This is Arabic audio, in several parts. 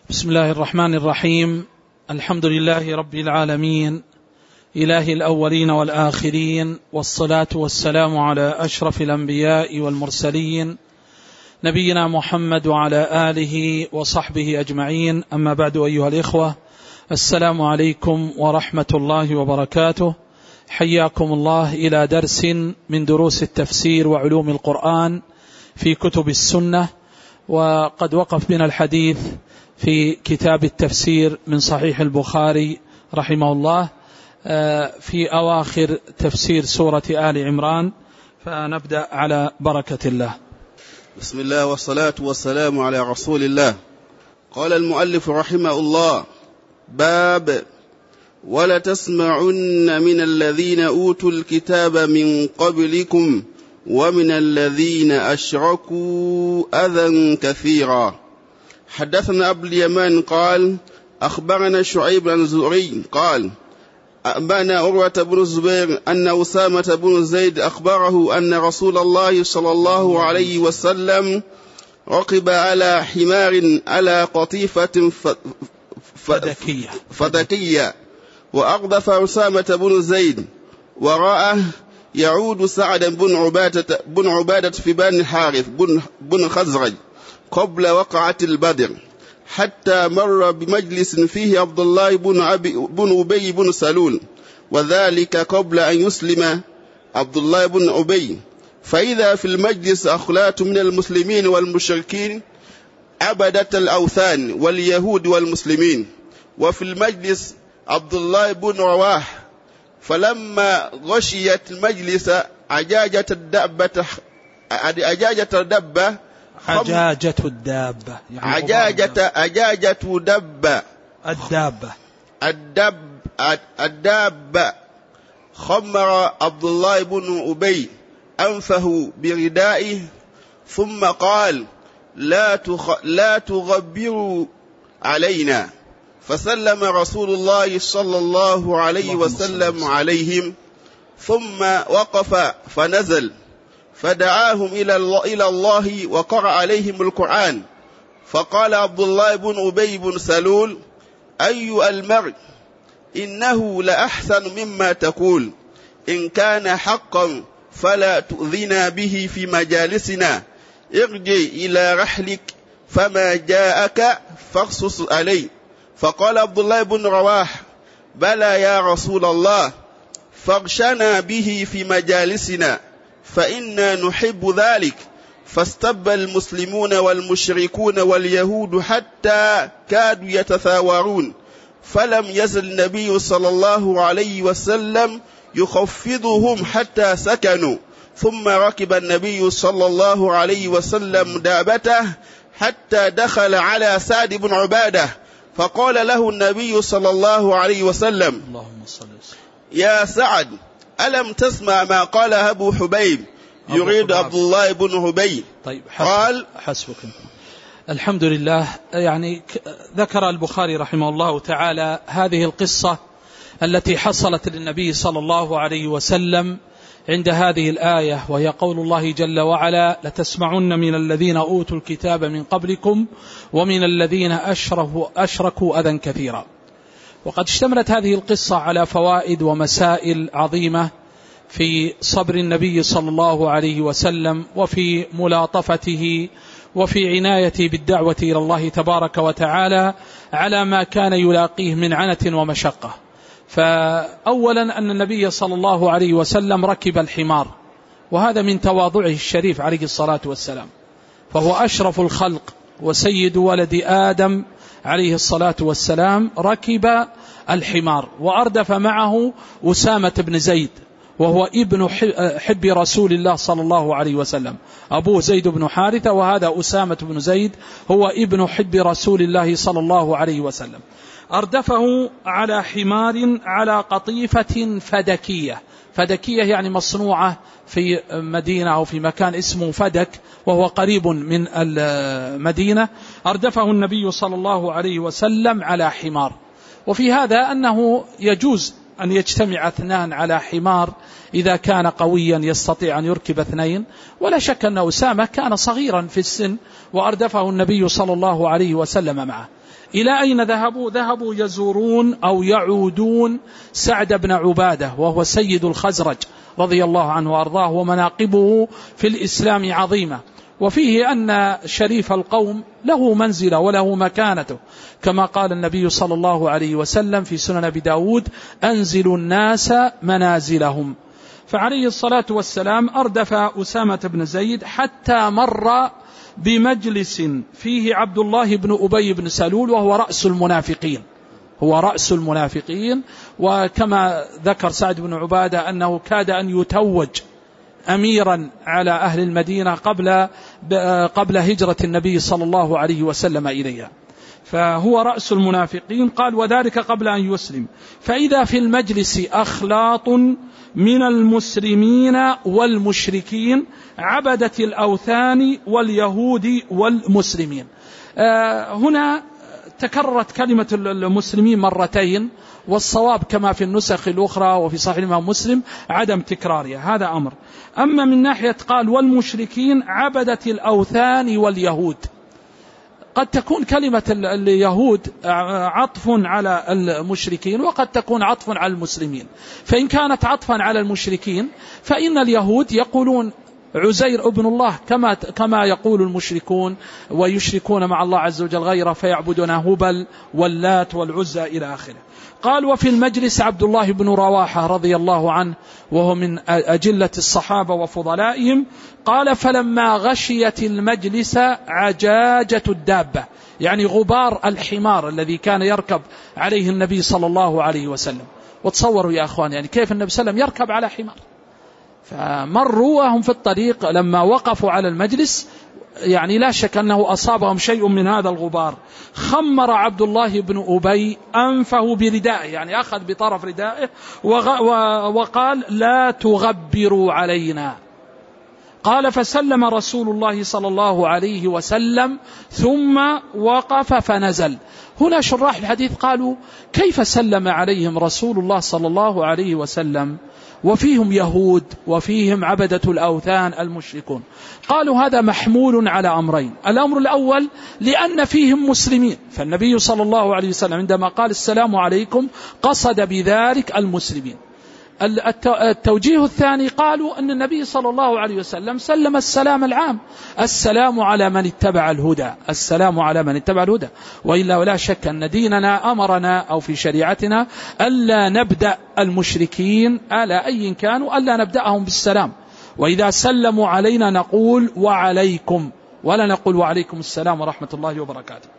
بسم الله الرحمن الرحيم. الحمد لله رب العالمين، إله الأولين والآخرين، والصلاة والسلام على أشرف الأنبياء والمرسلين نبينا محمد وعلى آله وصحبه أجمعين. أما بعد، أيها الإخوة، السلام عليكم ورحمة الله وبركاته. حياكم الله إلى درس من دروس التفسير وعلوم القرآن في كتب السنة. وقد وقف بنا الحديث في كتاب التفسير من صحيح البخاري رحمه الله في أواخر تفسير سورة آل عمران، فنبدأ على بركة الله. بسم الله والصلاة والسلام على رسول الله. قال المؤلف رحمه الله: باب ولتسمعن من الذين أوتوا الكتاب من قبلكم ومن الذين أشركوا أذى كثيرا. حدثنا أبو اليمان قال أخبرنا شعيب بن زهري قال أنبأنا عروة بن الزبير أن أسامة بن زيد أخبره أن رسول الله صلى الله عليه وسلم ركب على حمار على قطيفة فدكية وأغضف أسامة بن زيد وراءه يعود سعد بن عبادة في بني الحارث بن خزرج قبل وقعة البدر، حتى مر بمجلس فيه عبد الله بن أبي بن سلول، وذلك قبل أن يسلم عبد الله بن أبي. فإذا في المجلس أخلاة من المسلمين والمشركين عبدة الأوثان واليهود والمسلمين، وفي المجلس عبد الله بن رواح. فلما غشيت المجلس عجاجة الدابة خمر عبد الله بن أبي أنفه بردائه ثم قال: لا تغبروا علينا. فسلم رسول الله صلى الله عليه وسلم عليهم، ثم وقف فنزل فدعاهم إلى الله وقرأ عليهم القرآن. فقال عبد الله بن أبي بن سلول: أي المرء إنه لأحسن مما تقول، إن كان حقا فلا تؤذنا به في مجالسنا، ارجع إلى رحلك فما جاءك فاقصص عليه. فقال عبد الله بن رواح: بلى يا رسول الله، فاغشنا به في مجالسنا فإنا نحب ذلك. فاستب المسلمون والمشركون واليهود حتى كادوا يتثاورون، فلم يزل النبي صلى الله عليه وسلم يخفضهم حتى سكنوا. ثم ركب النبي صلى الله عليه وسلم دابته حتى دخل على سعد بن عبادة، فقال له النبي صلى الله عليه وسلم: يا سعد، ألم تسمع ما قال أبو حبيب؟ يريد عبد الله بن حبيب. طيب، قال حسبك. الحمد لله. يعني ذكر البخاري رحمه الله تعالى هذه القصة التي حصلت للنبي صلى الله عليه وسلم عند هذه الآية، وهي قول الله جل وعلا: لتسمعن من الذين أوتوا الكتاب من قبلكم ومن الذين أشركوا أذى كثيرا. وقد اشتملت هذه القصة على فوائد ومسائل عظيمة في صبر النبي صلى الله عليه وسلم، وفي ملاطفته، وفي عنايته بالدعوة إلى الله تبارك وتعالى على ما كان يلاقيه من عنة ومشقة. فأولا أن النبي صلى الله عليه وسلم ركب الحمار، وهذا من تواضعه الشريف عليه الصلاة والسلام، فهو أشرف الخلق وسيد ولد آدم عليه الصلاة والسلام. ركب الحمار وأردف معه أسامة بن زيد، وهو ابن حب رسول الله صلى الله عليه وسلم. أبوه زيد بن حارثة، وهذا أسامة بن زيد هو ابن حب رسول الله صلى الله عليه وسلم. أردفه على حمار على قطيفة فدكية يعني مصنوعة في مدينة أو في مكان اسمه فدك، وهو قريب من المدينة. أردفه النبي صلى الله عليه وسلم على حمار. وفي هذا أنه يجوز أن يجتمع اثنان على حمار إذا كان قويا يستطيع أن يركب اثنين؟ ولا شك أن أسامة كان صغيرا في السن وأردفه النبي صلى الله عليه وسلم معه. إلى أين ذهبوا؟ ذهبوا يزورون أو يعودون سعد بن عبادة وهو سيد الخزرج رضي الله عنه وأرضاه، ومناقبه في الإسلام عظيمة، وفيه أن شريف القوم له منزلة وله مكانته، كما قال النبي صلى الله عليه وسلم في سنن أبي داود: أنزلوا الناس منازلهم. فعليه الصلاة والسلام أردف أسامة بن زيد حتى مر بمجلس فيه عبد الله بن أبي بن سلول وهو رأس المنافقين، هو رأس المنافقين. وكما ذكر سعد بن عبادة أنه كاد أن يتوج أميرا على أهل المدينة قبل هجرة النبي صلى الله عليه وسلم إليها، فهو رأس المنافقين. قال: وذلك قبل أن يسلم، فإذا في المجلس أخلاط من المسلمين والمشركين عبدة الأوثان واليهود والمسلمين. هنا تكررت كلمة المسلمين مرتين، والصواب كما في النسخ الأخرى وفي صحيح الإمام مسلم عدم تكرارها، هذا أمر. أما من ناحية قال والمشركين عبدة الأوثان واليهود، قد تكون كلمة اليهود عطف على المشركين وقد تكون عطف على المسلمين. فإن كانت عطفا على المشركين فإن اليهود يقولون عزير ابن الله كما يقول المشركون، ويشركون مع الله عز وجل غيره فيعبدون هبل واللات والعزى إلى آخره. قال: وفي المجلس عبد الله بن رواحة رضي الله عنه وهو من أجلة الصحابة وفضلائهم. قال: فلما غشيت المجلس عجاجة الدابة، يعني غبار الحمار الذي كان يركب عليه النبي صلى الله عليه وسلم. وتصوروا يا أخوان يعني كيف النبي صلى الله عليه وسلم يركب على حمار، فمروا وهم في الطريق لما وقفوا على المجلس يعني لا شك أنه أصابهم شيء من هذا الغبار. خمر عبد الله بن أبي أنفه بردائه، يعني أخذ بطرف ردائه وقال: لا تغبروا علينا. قال: فسلم رسول الله صلى الله عليه وسلم ثم وقف فنزل. هنا شراح الحديث قالوا: كيف سلم عليهم رسول الله صلى الله عليه وسلم وفيهم يهود وفيهم عبدة الأوثان المشركون؟ قالوا: هذا محمول على أمرين. الأمر الأول لأن فيهم مسلمين، فالنبي صلى الله عليه وسلم عندما قال السلام عليكم قصد بذلك المسلمين. التوجيه الثاني قالوا أن النبي صلى الله عليه وسلم سلم السلام العام: السلام على من اتبع الهدى، السلام على من اتبع الهدى. وإلا ولا شك أن ديننا أمرنا أو في شريعتنا ألا نبدأ المشركين على أي كانوا ألا نبدأهم بالسلام، وإذا سلموا علينا نقول وعليكم، ولا نقول وعليكم السلام ورحمة الله وبركاته.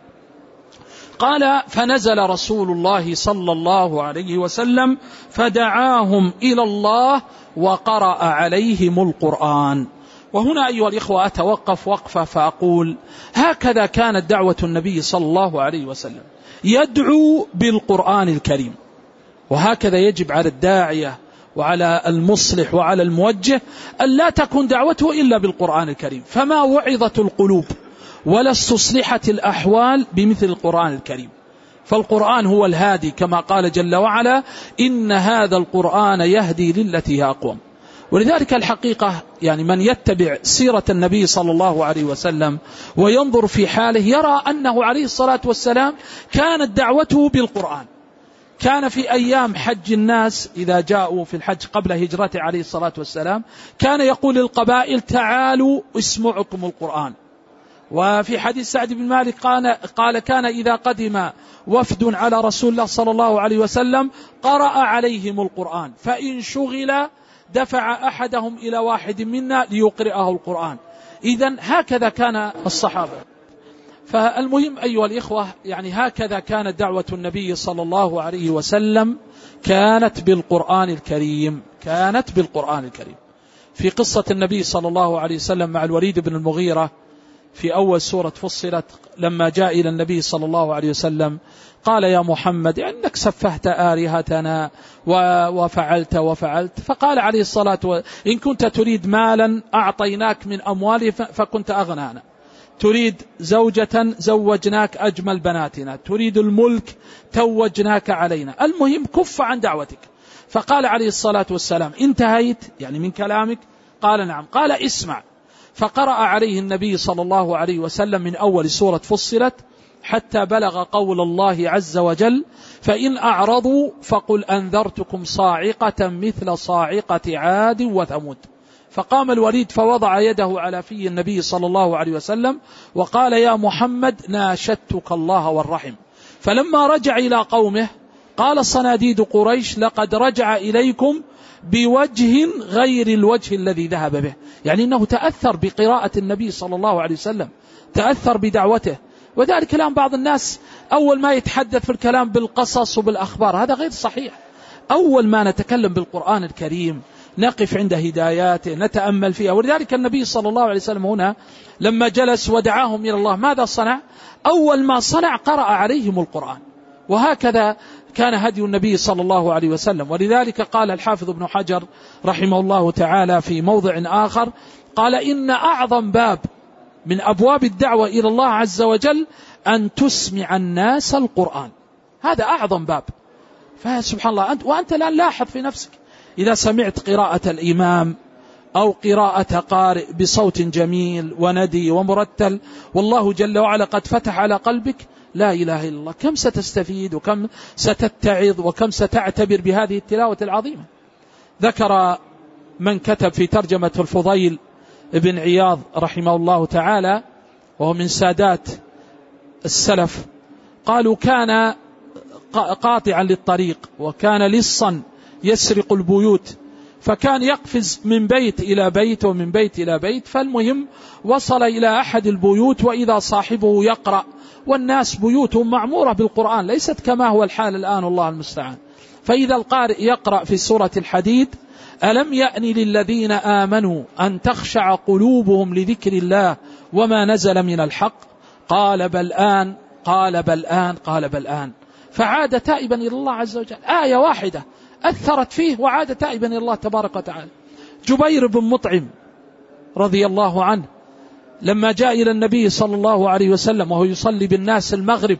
قال: فنزل رسول الله صلى الله عليه وسلم فدعاهم إلى الله وقرأ عليهم القرآن. وهنا أيها الإخوة أتوقف وقفة فأقول: هكذا كانت دعوة النبي صلى الله عليه وسلم، يدعو بالقرآن الكريم، وهكذا يجب على الداعية وعلى المصلح وعلى الموجه أن لا تكون دعوته إلا بالقرآن الكريم. فما وعظت القلوب ولا استصلحت الأحوال بمثل القرآن الكريم، فالقرآن هو الهادي كما قال جل وعلا: إن هذا القرآن يهدي للتي هي أقوم. ولذلك الحقيقة يعني من يتبع سيرة النبي صلى الله عليه وسلم وينظر في حاله يرى أنه عليه الصلاة والسلام كانت دعوته بالقرآن. كان في أيام حج الناس إذا جاءوا في الحج قبل هجرته عليه الصلاة والسلام كان يقول للقبائل: تعالوا اسمعكم القرآن. وفي حديث سعد بن مالك قال: كان إذا قدم وفد على رسول الله صلى الله عليه وسلم قرأ عليهم القرآن، فإن شغل دفع أحدهم إلى واحد منا ليقرأه القرآن. إذن هكذا كان الصحابة. فالمهم أيها الإخوة يعني هكذا كانت دعوة النبي صلى الله عليه وسلم، كانت بالقرآن الكريم، كانت بالقرآن الكريم. في قصة النبي صلى الله عليه وسلم مع الوليد بن المغيرة في أول سورة فصلت لما جاء إلى النبي صلى الله عليه وسلم قال: يا محمد إنك سفهت آلهتنا وفعلت. فقال عليه الصلاة والسلام: إن كنت تريد مالا أعطيناك من أمواله فكنت أغنانا، تريد زوجة زوجناك أجمل بناتنا، تريد الملك توجناك علينا. المهم كف عن دعوتك. فقال عليه الصلاة والسلام: انتهيت يعني من كلامك؟ قال: نعم. قال: اسمع. فقرأ عليه النبي صلى الله عليه وسلم من أول سورة فصلت حتى بلغ قول الله عز وجل: فإن أعرضوا فقل أنذرتكم صاعقة مثل صاعقة عاد وثمود. فقام الوليد فوضع يده على في النبي صلى الله عليه وسلم وقال: يا محمد ناشدتك الله والرحم. فلما رجع إلى قومه قال صناديد قريش: لقد رجع إليكم بوجه غير الوجه الذي ذهب به. يعني أنه تأثر بقراءة النبي صلى الله عليه وسلم، تأثر بدعوته. وذلك الآن بعض الناس أول ما يتحدث في الكلام بالقصص وبالأخبار، هذا غير صحيح. أول ما نتكلم بالقرآن الكريم نقف عند هداياته، نتأمل فيها. ولذلك النبي صلى الله عليه وسلم هنا لما جلس ودعاهم إلى الله ماذا صنع؟ أول ما صنع قرأ عليهم القرآن. وهكذا كان هدي النبي صلى الله عليه وسلم. ولذلك قال الحافظ ابن حجر رحمه الله تعالى في موضع آخر، قال: إن أعظم باب من أبواب الدعوة إلى الله عز وجل أن تسمع الناس القرآن. هذا أعظم باب. فسبحان الله، وأنت الآن لاحظ في نفسك إذا سمعت قراءة الإمام أو قراءة قارئ بصوت جميل وندي ومرتل، والله جل وعلا قد فتح على قلبك، لا إله إلا الله، كم ستستفيد وكم ستتعظ وكم ستعتبر بهذه التلاوة العظيمة. ذكر من كتب في ترجمة الفضيل ابن عياض رحمه الله تعالى، وهو من سادات السلف، قالوا: كان قاطعا للطريق وكان لصا يسرق البيوت، فكان يقفز من بيت إلى بيت ومن بيت إلى بيت. فالمهم وصل إلى أحد البيوت وإذا صاحبه يقرأ، والناس بيوتهم معمورة بالقرآن، ليست كما هو الحال الآن والله المستعان. فإذا القارئ يقرأ في سورة الحديد: ألم يأن للذين آمنوا أن تخشع قلوبهم لذكر الله وما نزل من الحق، قال بل آن، قال بل آن، قال بل آن. فعاد تائبا إلى الله عز وجل. آية واحدة أثرت فيه وعاد تائبا إلى الله تبارك وتعالى. جبير بن مطعم رضي الله عنه لما جاء إلى النبي صلى الله عليه وسلم وهو يصلي بالناس المغرب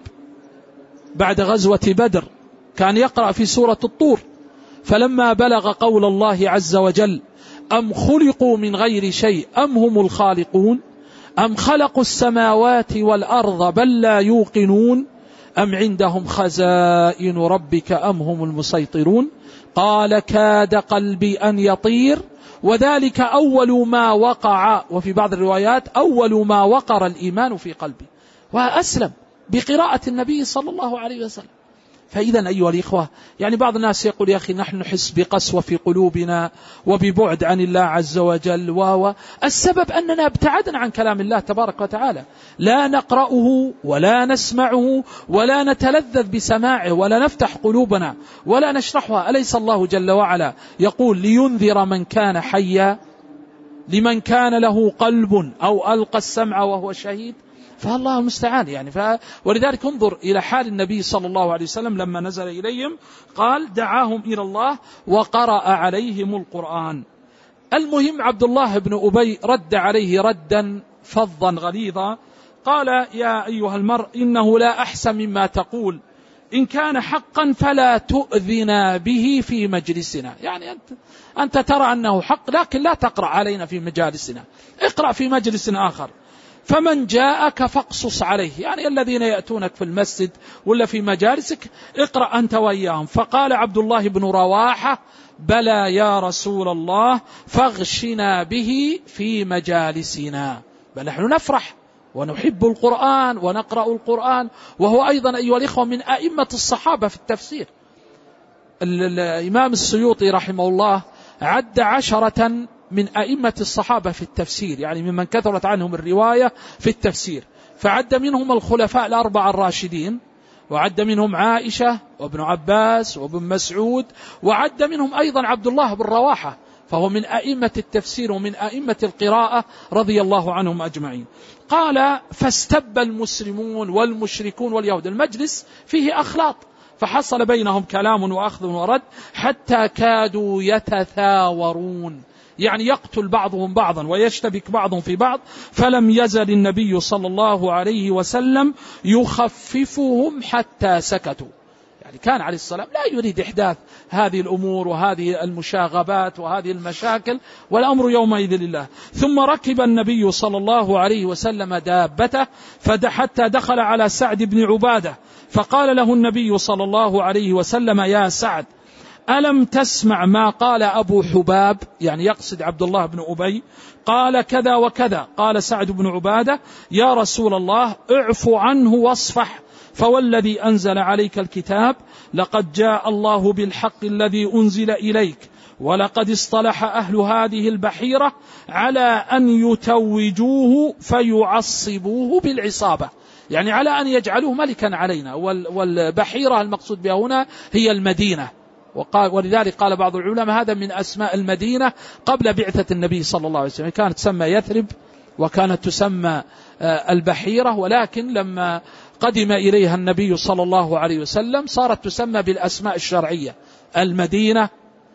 بعد غزوة بدر، كان يقرأ في سورة الطور: فلما بلغ قول الله عز وجل: أم خلقوا من غير شيء أم هم الخالقون أم خلقوا السماوات والأرض بل لا يوقنون أم عندهم خزائن ربك أم هم المسيطرون، قال: كاد قلبي أن يطير، وذلك أول ما وقع، وفي بعض الروايات أول ما وقر الإيمان في قلبي، وأسلم بقراءة النبي صلى الله عليه وسلم. فإذا أيها الإخوة، يعني بعض الناس يقول: يا أخي نحن نحس بقسوة في قلوبنا وببعد عن الله عز وجل، السبب أننا ابتعدنا عن كلام الله تبارك وتعالى، لا نقرأه ولا نسمعه ولا نتلذذ بسماعه ولا نفتح قلوبنا ولا نشرحها. أليس الله جل وعلا يقول: لينذر من كان حيا لمن كان له قلب أو ألقى السمع وهو شهيد؟ فالله المستعان يعني. ولذلك انظر إلى حال النبي صلى الله عليه وسلم لما نزل إليهم، قال: دعاهم إلى الله وقرأ عليهم القرآن. المهم عبد الله بن أبي رد عليه ردا فظا غليظا، قال: يا أيها المرء إنه لا أحسن مما تقول، إن كان حقا فلا تؤذنا به في مجلسنا. يعني أنت ترى أنه حق لكن لا تقرأ علينا في مجالسنا، اقرأ في مجلس آخر. فمن جاءك فاقصص عليه، يعني الذين يأتونك في المسجد ولا في مجالسك اقرأ أنت وإياهم. فقال عبد الله بن رواحة: بلى يا رسول الله، فاغشنا به في مجالسنا. بل نحن نفرح ونحب القرآن ونقرأ القرآن، وهو أيضا أيها الإخوة من أئمة الصحابة في التفسير. الإمام السيوطي رحمه الله عد 10 من أئمة الصحابة في التفسير، يعني ممن كثرت عنهم الرواية في التفسير، فعد منهم الخلفاء الأربعة الراشدين، وعد منهم عائشة وابن عباس وابن مسعود، وعد منهم أيضا عبد الله بن رواحة، فهو من أئمة التفسير ومن أئمة القراءة رضي الله عنهم أجمعين. قال: فاستب المسلمون والمشركون واليهود، المجلس فيه أخلاط، فحصل بينهم كلام وأخذ ورد حتى كادوا يتثاورون، يعني يقتل بعضهم بعضا ويشتبك بعضهم في بعض. فلم يزل النبي صلى الله عليه وسلم يخففهم حتى سكتوا. يعني كان عليه السلام لا يريد إحداث هذه الأمور وهذه المشاغبات وهذه المشاكل، والأمر يومئذ لله. ثم ركب النبي صلى الله عليه وسلم دابته حتى دخل على سعد بن عبادة، فقال له النبي صلى الله عليه وسلم: يا سعد، ألم تسمع ما قال أبو حباب؟ يعني يقصد عبد الله بن أبي. قال كذا وكذا. قال سعد بن عبادة: يا رسول الله، اعف عنه واصفح، فوالذي أنزل عليك الكتاب لقد جاء الله بالحق الذي أنزل إليك، ولقد اصطلح أهل هذه البحيرة على أن يتوجوه فيعصبوه بالعصابة، يعني على أن يجعلوه ملكا علينا. والبحيرة المقصود بها هنا هي المدينة، ولذلك قال بعض العلماء هذا من أسماء المدينة قبل بعثة النبي صلى الله عليه وسلم، كانت تسمى يثرب وكانت تسمى البحيرة، ولكن لما قدم إليها النبي صلى الله عليه وسلم صارت تسمى بالأسماء الشرعية: المدينة،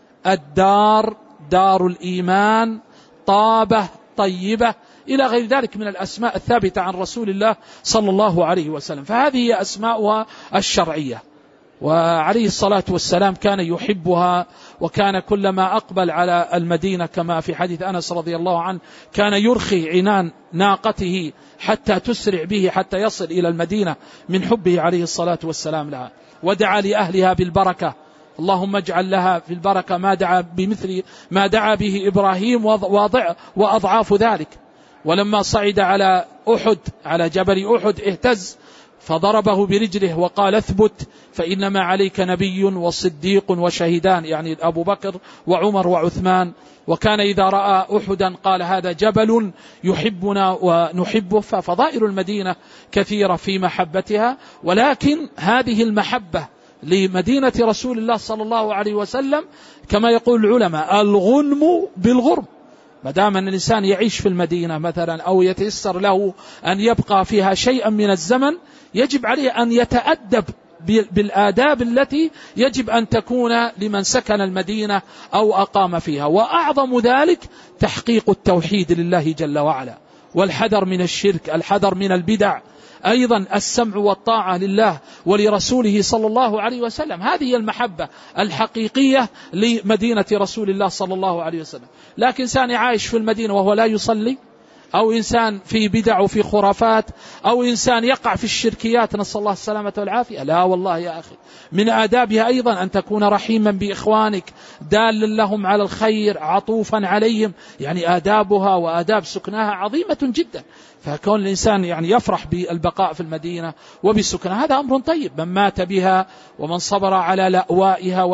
الدار، دار الإيمان، طابة، طيبة، إلى غير ذلك من الأسماء الثابتة عن رسول الله صلى الله عليه وسلم. فهذه هي أسماؤها الشرعية، وعليه الصلاة والسلام كان يحبها، وكان كلما أقبل على المدينة كما في حديث أنس رضي الله عنه كان يرخي عنان ناقته حتى تسرع به حتى يصل إلى المدينة من حبه عليه الصلاة والسلام لها. ودعا لأهلها بالبركة: اللهم اجعل لها في البركة ما دعا بمثل ما دعا به إبراهيم وأضعاف ذلك. ولما صعد على أحد، على جبل أحد، اهتز فضربه برجله وقال: اثبت فإنما عليك نبي وصديق وشهيدان، يعني أبو بكر وعمر وعثمان. وكان إذا رأى أحدا قال: هذا جبل يحبنا ونحبه. ففضائل المدينة كثيرة في محبتها، ولكن هذه المحبة لمدينة رسول الله صلى الله عليه وسلم كما يقول العلماء: الغنم بالغرم. ما دام أن الإنسان يعيش في المدينة مثلا أو يتيسر له أن يبقى فيها شيئا من الزمن، يجب عليه أن يتأدب بالآداب التي يجب أن تكون لمن سكن المدينة أو أقام فيها. وأعظم ذلك تحقيق التوحيد لله جل وعلا، والحذر من الشرك، الحذر من البدع، أيضا السمع والطاعة لله ولرسوله صلى الله عليه وسلم. هذه المحبة الحقيقية لمدينة رسول الله صلى الله عليه وسلم. لكن إنسان عايش في المدينة وهو لا يصلي، أو إنسان في بدع وفي خرافات، أو إنسان يقع في الشركيات، نسأل الله السلامة والعافية، لا والله يا أخي، من آدابها أيضا أن تكون رحيما بإخوانك، دالا لهم على الخير، عطوفا عليهم. يعني آدابها وآداب سكنها عظيمة جدا. فكون الإنسان يعني يفرح بالبقاء في المدينة وبسكنها هذا أمر طيب. من مات بها ومن صبر على لأوائها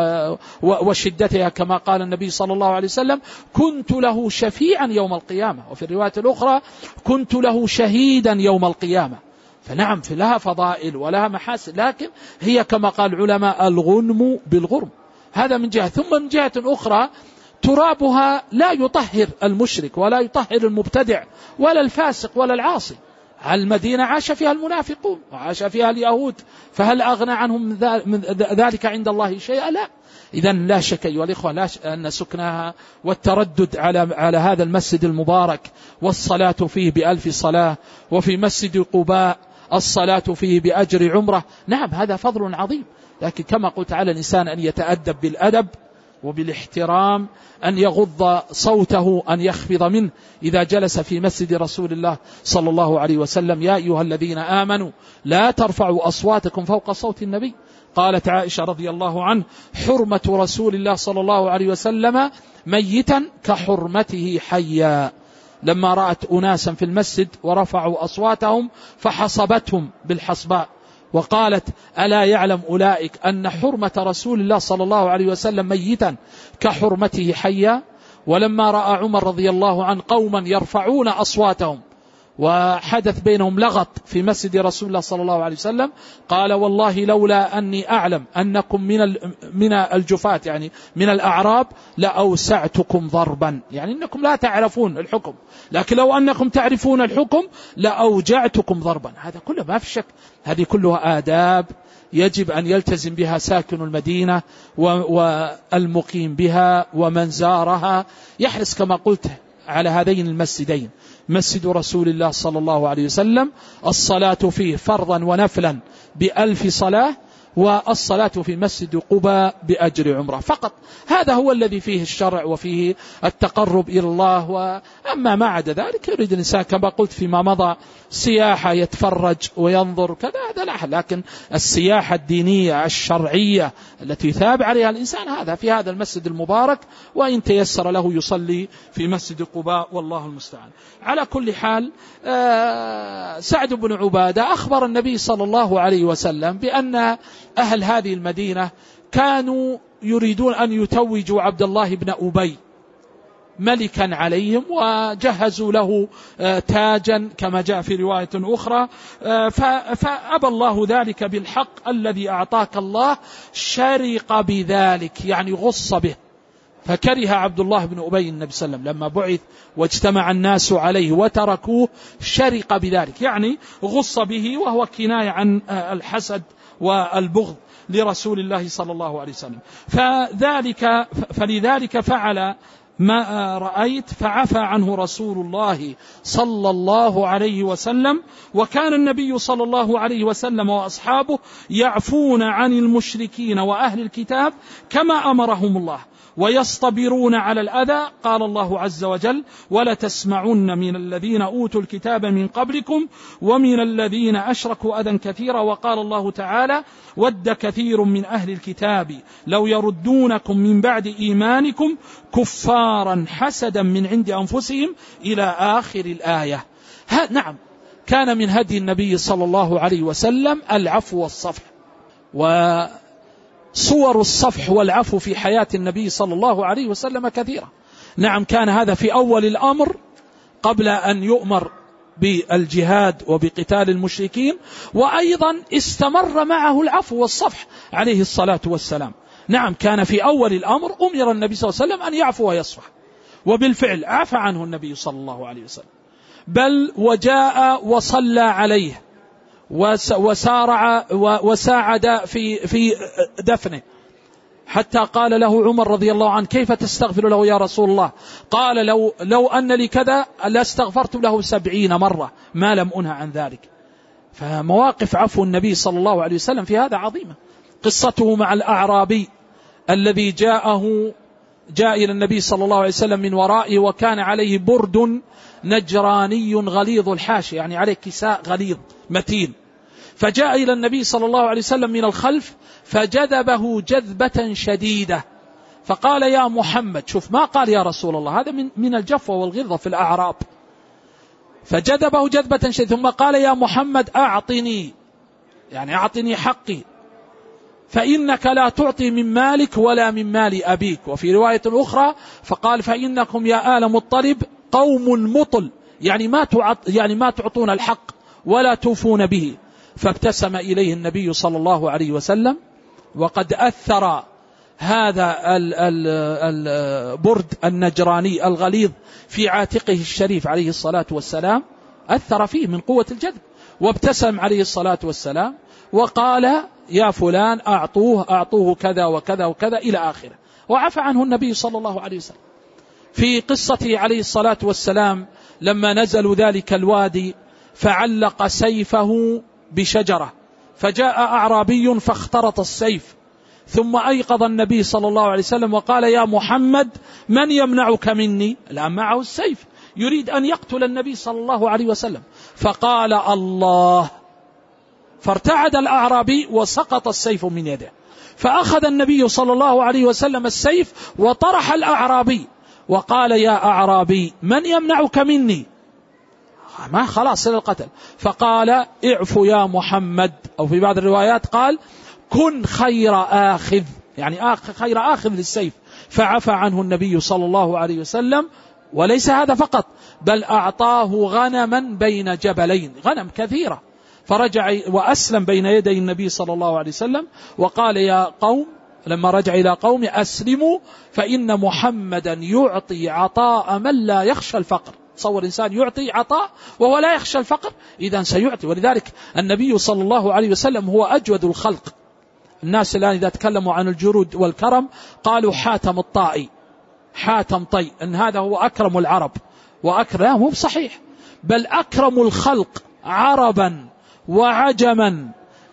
وشدتها، كما قال النبي صلى الله عليه وسلم: كنت له شفيعا يوم القيامة. وفي الرواية الأخرى: كنت له شهيدا يوم القيامة. فنعم في لها فضائل ولها محاسن، لكن هي كما قال العلماء الغنم بالغرم. هذا من جهة. ثم من جهة أخرى ترابها لا يطهر المشرك ولا يطهر المبتدع ولا الفاسق ولا العاصي. المدينة عاش فيها المنافقون وعاش فيها اليهود، فهل أغنى عنهم من ذلك عند الله شيئا؟ لا. إذن لا شك أيها الإخوة أن سكنها والتردد على هذا المسجد المبارك والصلاة فيه ب1000 صلاة، وفي مسجد قباء الصلاة فيه بأجر عمرة، نعم هذا فضل عظيم. لكن كما قلت على الإنسان أن يتأدب بالأدب وبالاحترام، أن يغض صوته، أن يخفض منه إذا جلس في مسجد رسول الله صلى الله عليه وسلم. يا أيها الذين آمنوا لا ترفعوا أصواتكم فوق صوت النبي. قالت عائشة رضي الله عنه: حرمة رسول الله صلى الله عليه وسلم ميتا كحرمته حيا. لما رأت أناسا في المسجد ورفعوا أصواتهم فحصبتهم بالحصباء، وقالت: ألا يعلم أولئك أن حرمة رسول الله صلى الله عليه وسلم ميتا كحرمته حيا؟ ولما رأى عمر رضي الله عنه قوما يرفعون أصواتهم وحدث بينهم لغط في مسجد رسول الله صلى الله عليه وسلم، قال: والله لولا أني أعلم أنكم من الجفاة، يعني من الأعراب، لأوسعتكم ضربا، يعني أنكم لا تعرفون الحكم، لكن لو أنكم تعرفون الحكم لأوجعتكم ضربا. هذا كله ما في شك، هذه كلها آداب يجب أن يلتزم بها ساكن المدينة والمقيم بها ومن زارها، يحرص كما قلت على هذين المسجدين: مسجد رسول الله صلى الله عليه وسلم الصلاة فيه فرضا ونفلا ب1000 صلاة، والصلاة في مسجد قباء بأجر عمرة فقط. هذا هو الذي فيه الشرع وفيه التقرب إلى الله. وأما ما عدا ذلك يريد الإنسان كما قلت فيما مضى سياحة يتفرج وينظر كذا، هذا لا. لكن السياحة الدينية الشرعية التي يثاب عليها الإنسان هذا في هذا المسجد المبارك، وإن تيسر له يصلي في مسجد قباء، والله المستعان. على كل حال سعد بن عبادة أخبر النبي صلى الله عليه وسلم بأن أهل هذه المدينة كانوا يريدون أن يتوجوا عبد الله بن أبي ملكا عليهم، وجهزوا له تاجا كما جاء في رواية أخرى، فأبى الله ذلك بالحق الذي أعطاك الله، شرق بذلك يعني غص به. فكره عبد الله بن أبي النبي صلى الله عليه وسلم لما بعث واجتمع الناس عليه وتركوه، شرق بذلك يعني غص به، وهو كناية عن الحسد والبغض لرسول الله صلى الله عليه وسلم. فلذلك فعل ما رأيت، فعفى عنه رسول الله صلى الله عليه وسلم. وكان النبي صلى الله عليه وسلم وأصحابه يعفون عن المشركين وأهل الكتاب كما أمرهم الله، ويصطبرون على الأذى. قال الله عز وجل: ولتسمعن من الذين أوتوا الكتاب من قبلكم ومن الذين أشركوا أذى كثيرا. وقال الله تعالى: ود كثير من أهل الكتاب لو يردونكم من بعد إيمانكم كفارا حسدا من عند أنفسهم إلى آخر الآية. نعم، كان من هدي النبي صلى الله عليه وسلم العفو والصفح، وصور الصفح والعفو في حياة النبي صلى الله عليه وسلم كثيرة. نعم، كان هذا في أول الأمر قبل أن يؤمر بالجهاد وبقتال المشركين، وأيضا استمر معه العفو والصفح عليه الصلاة والسلام. نعم، كان في أول الأمر أمر النبي صلى الله عليه وسلم أن يعفو ويصفح، وبالفعل عفى عنه النبي صلى الله عليه وسلم، بل وجاء وصلى عليه وسارع وساعد في دفنه، حتى قال له عمر رضي الله عنه: كيف تستغفر له يا رسول الله؟ قال: لو أن لي كذا لاستغفرت له 70 مرة ما لم أنه عن ذلك. فمواقف عفو النبي صلى الله عليه وسلم في هذا عظيمة. قصته مع الأعرابي الذي جاء إلى النبي صلى الله عليه وسلم من ورائه، وكان عليه برد نجراني غليظ الحاشية، يعني عليه كساء غليظ متين، فجاء إلى النبي صلى الله عليه وسلم من الخلف فجذبه جذبة شديدة، فقال: يا محمد. شوف، ما قال يا رسول الله، هذا من الجفوة والغلظة في الأعراب. فجذبه جذبة شديدة ثم قال: يا محمد أعطني، يعني أعطني حقي، فإنك لا تعطي من مالك ولا من مال أبيك. وفي رواية أخرى فقال: فإنكم يا آل مطلب قوم مطل، يعني ما تعطون الحق ولا توفون به. فابتسم إليه النبي صلى الله عليه وسلم، وقد أثر هذا البرد النجراني الغليظ في عاتقه الشريف عليه الصلاة والسلام، أثر فيه من قوة الجذب، وابتسم عليه الصلاة والسلام وقال: يا فلان أعطوه كذا وكذا وكذا إلى آخره، وعفى عنه النبي صلى الله عليه وسلم. في قصته عليه الصلاة والسلام لما نزلوا ذلك الوادي فعلق سيفه بشجرة، فجاء أعرابي فاخترط السيف، ثم أيقظ النبي صلى الله عليه وسلم وقال: يا محمد من يمنعك مني؟ الآن معه السيف يريد أن يقتل النبي صلى الله عليه وسلم، فقال: الله. فارتعد الأعرابي وسقط السيف من يده، فأخذ النبي صلى الله عليه وسلم السيف وطرح الأعرابي وقال: يا أعرابي من يمنعك مني؟ ما خلاص إلى القتل. فقال: اعفو يا محمد، أو في بعض الروايات قال: كن خير آخذ، يعني خير آخذ للسيف. فعفى عنه النبي صلى الله عليه وسلم، وليس هذا فقط، بل أعطاه غنما بين جبلين، غنم كثيرة، فرجع وأسلم بين يدي النبي صلى الله عليه وسلم، وقال: يا قوم، لما رجع إلى قوم: أسلموا فإن محمدا يعطي عطاء من لا يخشى الفقر. تصور إنسان يعطي عطاء وهو لا يخشى الفقر، إذن سيعطي. ولذلك النبي صلى الله عليه وسلم هو أجود الخلق. الناس الآن إذا تكلموا عن الجرود والكرم قالوا حاتم الطائي، حاتم طي، أن هذا هو أكرم العرب وأكرم. لا، مو صحيح، بل أكرم الخلق عربا وعجما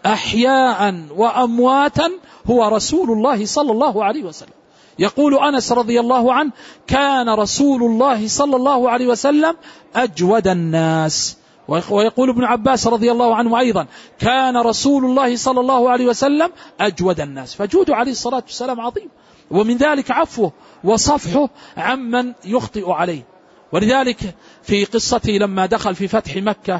أحياء وأمواتا هو رسول الله صلى الله عليه وسلم. يقول أنس رضي الله عنه: كان رسول الله صلى الله عليه وسلم أجود الناس. ويقول ابن عباس رضي الله عنه أيضا: كان رسول الله صلى الله عليه وسلم أجود الناس. فجود عليه الصلاة والسلام عظيم، ومن ذلك عفوه وصفحه عمن يخطئ عليه. ولذلك في قصته لما دخل في فتح مكة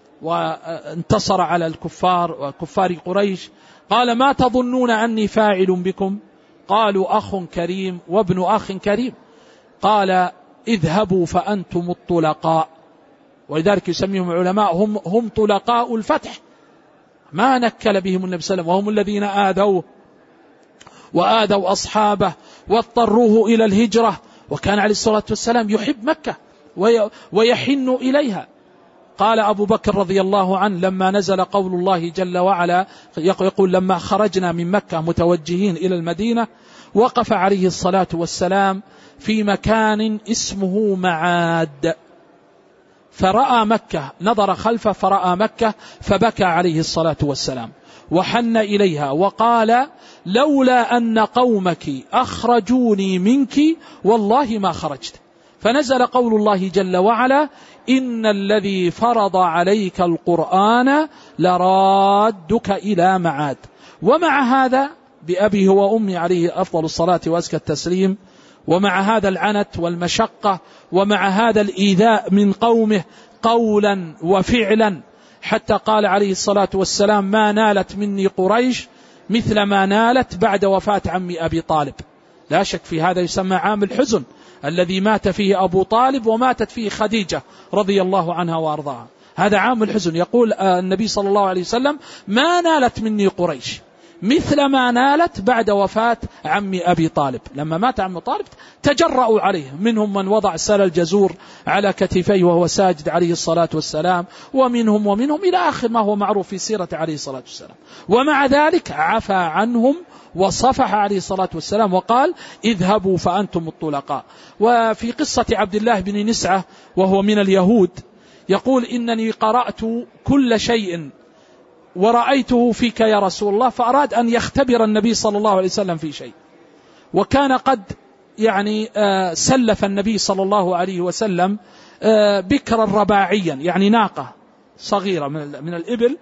وانتصر على الكفار وكفار قريش، قال: ما تظنون أني فاعل بكم؟ قالوا: أخ كريم وابن أخ كريم. قال: اذهبوا فأنتم الطلقاء. ولذلك يسميهم العلماء هم طلقاء الفتح، ما نكل بهم النبي صلى الله عليه وسلم، وهم الذين آذوه وآذوا أصحابه واضطروه إلى الهجرة. وكان عليه الصلاة والسلام يحب مكة ويحن إليها. قال أبو بكر رضي الله عنه لما نزل قول الله جل وعلا يقول: لما خرجنا من مكة متوجهين إلى المدينة، وقف عليه الصلاة والسلام في مكان اسمه معاد، فرأى مكة، نظر خلفه فرأى مكة، فبكى عليه الصلاة والسلام وحن إليها وقال: لولا أن قومك أخرجوني منك والله ما خرجت. فنزل قول الله جل وعلا: إن الذي فرض عليك القرآن لرادك إلى معاد. ومع هذا بأبيه وأمي عليه أفضل الصلاة وأزكى التسليم، ومع هذا العنت والمشقة، ومع هذا الإيذاء من قومه قولا وفعلا، حتى قال عليه الصلاة والسلام: ما نالت مني قريش مثل ما نالت بعد وفاة عمي أبي طالب. لا شك في هذا يسمى عام الحزن الذي مات فيه أبو طالب وماتت فيه خديجة رضي الله عنها وأرضاها. هذا عام الحزن. يقول النبي صلى الله عليه وسلم: ما نالت مني قريش مثل ما نالت بعد وفاة عمي أبي طالب. لما مات عم طالب تجرأوا عليه، منهم من وضع سل الجزور على كتفيه وهو ساجد عليه الصلاة والسلام، ومنهم إلى آخر ما هو معروف في سيرة عليه الصلاة والسلام. ومع ذلك عفى عنهم وصفح عليه الصلاة والسلام وقال: اذهبوا فأنتم الطلقاء. وفي قصة عبد الله بن نسعة وهو من اليهود يقول: إنني قرأت كل شيء ورأيته فيك يا رسول الله، فأراد أن يختبر النبي صلى الله عليه وسلم في شيء. وكان قد سلف النبي صلى الله عليه وسلم بكرا رباعيا، يعني ناقة صغيرة من الإبل،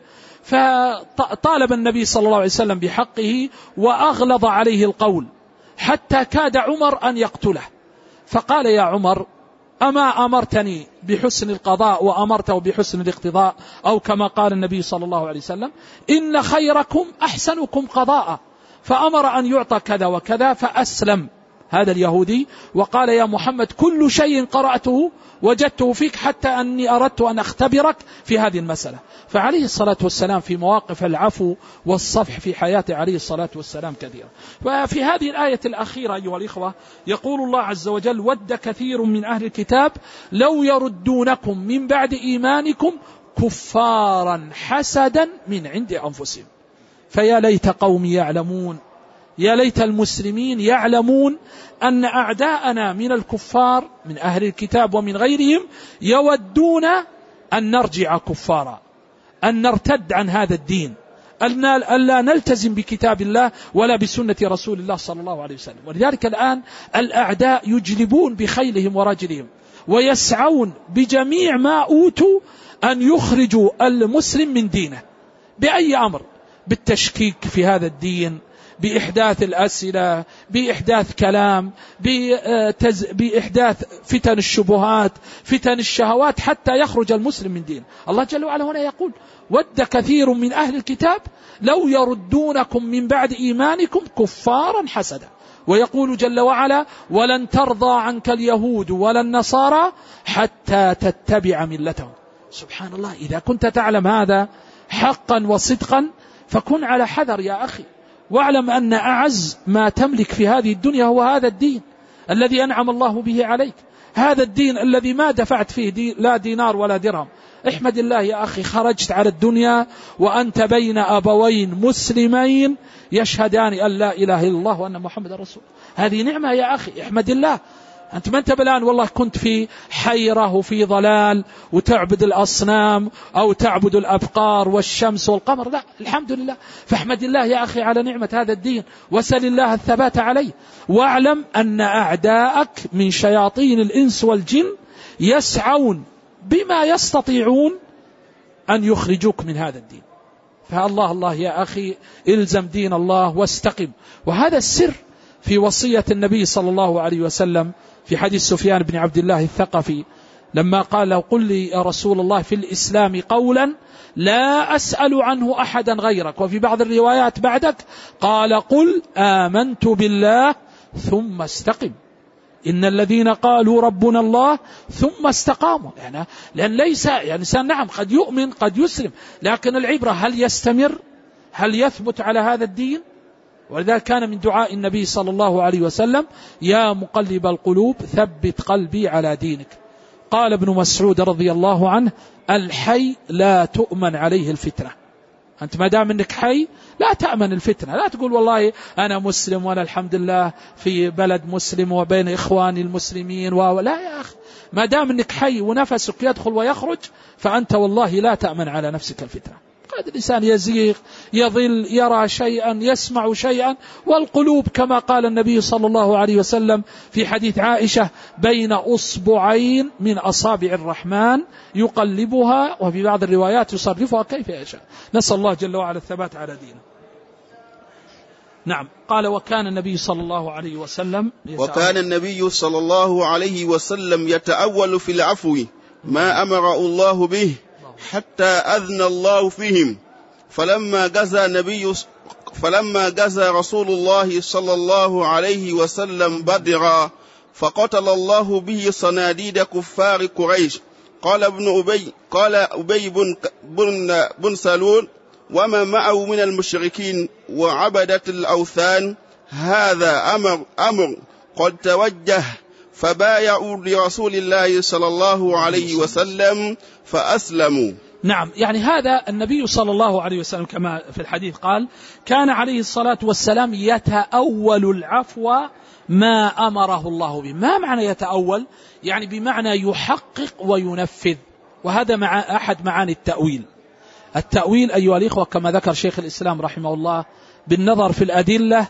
فطالب النبي صلى الله عليه وسلم بحقه وأغلظ عليه القول حتى كاد عمر أن يقتله. فقال: يا عمر، أما أمرتني بحسن القضاء وأمرته بحسن الاقتضاء؟ أو كما قال النبي صلى الله عليه وسلم: إن خيركم أحسنكم قضاء. فأمر أن يعطى كذا وكذا، فأسلم هذا اليهودي وقال: يا محمد، كل شيء قرأته وجدته فيك حتى أني أردت أن أختبرك في هذه المسألة. فعليه الصلاة والسلام في مواقف العفو والصفح في حياته عليه الصلاة والسلام كثيرة. وفي هذه الآية الأخيرة أيها الإخوة يقول الله عز وجل: ود كثير من أهل الكتاب لو يردونكم من بعد إيمانكم كفارا حسدا من عند أنفسهم. فيا ليت قومي يعلمون، يا ليت المسلمين يعلمون أن أعداءنا من الكفار من أهل الكتاب ومن غيرهم يودون أن نرجع كفارا، أن نرتد عن هذا الدين، أن لا نلتزم بكتاب الله ولا بسنة رسول الله صلى الله عليه وسلم. ولذلك الآن الأعداء يجلبون بخيلهم ورجلهم ويسعون بجميع ما أوتوا أن يخرجوا المسلم من دينه بأي أمر، بالتشكيك في هذا الدين، بإحداث الأسئلة، بإحداث كلام، بإحداث فتن الشبهات، فتن الشهوات، حتى يخرج المسلم من دين الله جل وعلا. هنا يقول: ود كثير من أهل الكتاب لو يردونكم من بعد إيمانكم كفارا حسدا. ويقول جل وعلا: ولن ترضى عنك اليهود ولا النصارى حتى تتبع ملتهم. سبحان الله، إذا كنت تعلم هذا حقا وصدقا فكن على حذر يا أخي، واعلم أن أعز ما تملك في هذه الدنيا هو هذا الدين الذي أنعم الله به عليك، هذا الدين الذي ما دفعت فيه لا دينار ولا درهم. احمد الله يا أخي، خرجت على الدنيا وأنت بين أبوين مسلمين يشهدان أن لا إله إلا الله وأن محمد رسول. هذه نعمة يا أخي، احمد الله. أنت ما أنت بالآن والله كنت في حيرة وفي ضلال وتعبد الأصنام أو تعبد الأبقار والشمس والقمر، لا، الحمد لله، فاحمد الله يا أخي على نعمة هذا الدين وسل الله الثبات عليه، واعلم أن أعداءك من شياطين الإنس والجن يسعون بما يستطيعون أن يخرجوك من هذا الدين. فالله يا أخي إلزم دين الله واستقم. وهذا السر في وصية النبي صلى الله عليه وسلم في حديث سفيان بن عبد الله الثقفي لما قال له قل لي يا رسول الله في الإسلام قولا لا أسأل عنه أحدا غيرك، وفي بعض الروايات بعدك قال قل آمنت بالله ثم استقم، إن الذين قالوا ربنا الله ثم استقاموا. يعني لأن ليس إنسان نعم قد يؤمن قد يسلم، لكن العبرة هل يستمر، هل يثبت على هذا الدين. ولذلك كان من دعاء النبي صلى الله عليه وسلم يا مقلب القلوب ثبت قلبي على دينك. قال ابن مسعود رضي الله عنه الحي لا تؤمن عليه الفتنة، أنت ما دام أنك حي لا تأمن الفتنة، لا تقول والله أنا مسلم وأنا الحمد لله في بلد مسلم وبين إخواني المسلمين لا يا أخي، ما دام أنك حي ونفسك يدخل ويخرج فأنت والله لا تأمن على نفسك الفتنة. قد الإنسان يزيغ يضل يرى شيئا يسمع شيئا، والقلوب كما قال النبي صلى الله عليه وسلم في حديث عائشة بين أصبعين من أصابع الرحمن يقلبها، وفي بعض الروايات يصرفها كيف يشاء. نسأل الله جل وعلا الثبات على دينه. نعم. قال وكان النبي صلى الله عليه وسلم يتأول في العفو ما أمر الله به حتى أذن الله فيهم، فلما جزى رسول الله صلى الله عليه وسلم بدرا فقتل الله به صناديد كفار قريش. قال أبي بن سلول وما معه من المشركين وعبدة الأوثان هذا أمر قد توجه، فبايعوا لرسول الله صلى الله عليه وسلم فأسلموا. نعم. يعني هذا النبي صلى الله عليه وسلم كما في الحديث قال كان عليه الصلاة والسلام يتأول العفو ما أمره الله به. ما معنى يتأول؟ يعني بمعنى يحقق وينفذ، وهذا مع أحد معاني التأويل. التأويل أيها الإخوة كما ذكر شيخ الإسلام رحمه الله بالنظر في الأدلة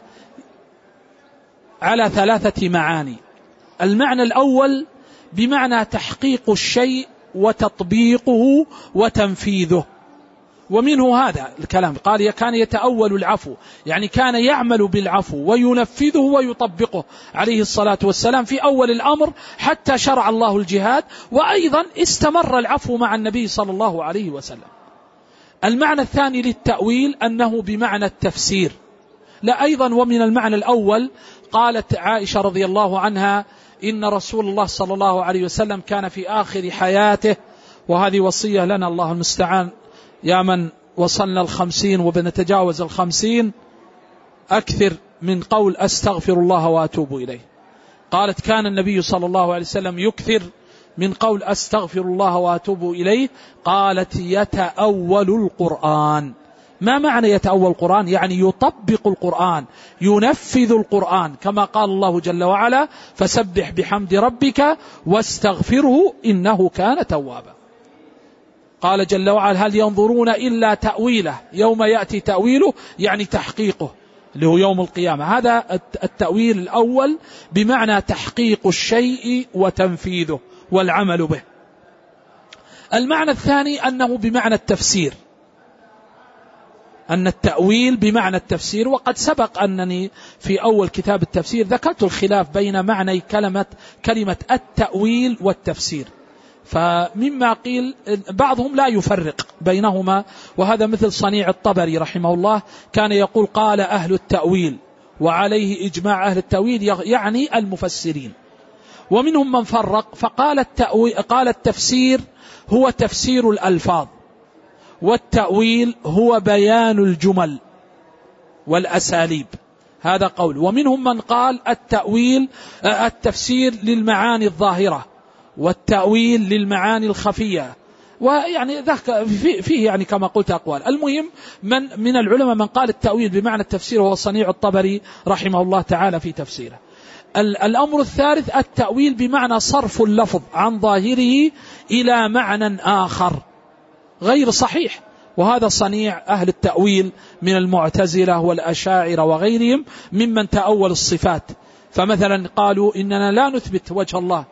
على 3 معاني. المعنى الأول بمعنى تحقيق الشيء وتطبيقه وتنفيذه، ومنه هذا الكلام قال كان يتأول العفو، يعني كان يعمل بالعفو وينفذه ويطبقه عليه الصلاة والسلام في أول الأمر حتى شرع الله الجهاد، وأيضا استمر العفو مع النبي صلى الله عليه وسلم. المعنى الثاني للتأويل أنه بمعنى التفسير. لا أيضا ومن المعنى الأول قالت عائشة رضي الله عنها إن رسول الله صلى الله عليه وسلم كان في آخر حياته، وهذه وصية لنا الله المستعان يا من وصلنا 50 وبنتجاوز 50 أكثر من قول أستغفر الله وأتوب إليه. قالت كان النبي صلى الله عليه وسلم يكثر من قول أستغفر الله وأتوب إليه. قالت يتأول القرآن. ما معنى يتأول القرآن؟ يعني يطبق القرآن ينفذ القرآن، كما قال الله جل وعلا فسبح بحمد ربك واستغفره إنه كان توابا. قال جل وعلا هل ينظرون إلا تأويله يوم يأتي تأويله، يعني تحقيقه اللي هو يوم القيامة. هذا التأويل الأول بمعنى تحقيق الشيء وتنفيذه والعمل به. المعنى الثاني أنه بمعنى التفسير، أن التأويل بمعنى التفسير. وقد سبق أنني في أول كتاب التفسير ذكرت الخلاف بين معنى كلمة التأويل والتفسير، فمما قيل بعضهم لا يفرق بينهما، وهذا مثل صنيع الطبري رحمه الله كان يقول قال أهل التأويل، وعليه إجماع أهل التأويل يعني المفسرين. ومنهم من فرق فقال قال التفسير هو تفسير الألفاظ، والتأويل هو بيان الجمل والأساليب، هذا قول. ومنهم من قال التفسير للمعاني الظاهرة والتأويل للمعاني الخفية، ويعني ذاك فيه يعني كما قلت أقوال. المهم من العلماء من قال التأويل بمعنى التفسير هو صنيع الطبري رحمه الله تعالى في تفسيره. الأمر الثالث التأويل بمعنى صرف اللفظ عن ظاهره إلى معنى آخر غير صحيح، وهذا صنيع أهل التأويل من المعتزلة والأشاعرة وغيرهم ممن تأول الصفات. فمثلا قالوا إننا لا نثبت وجه الله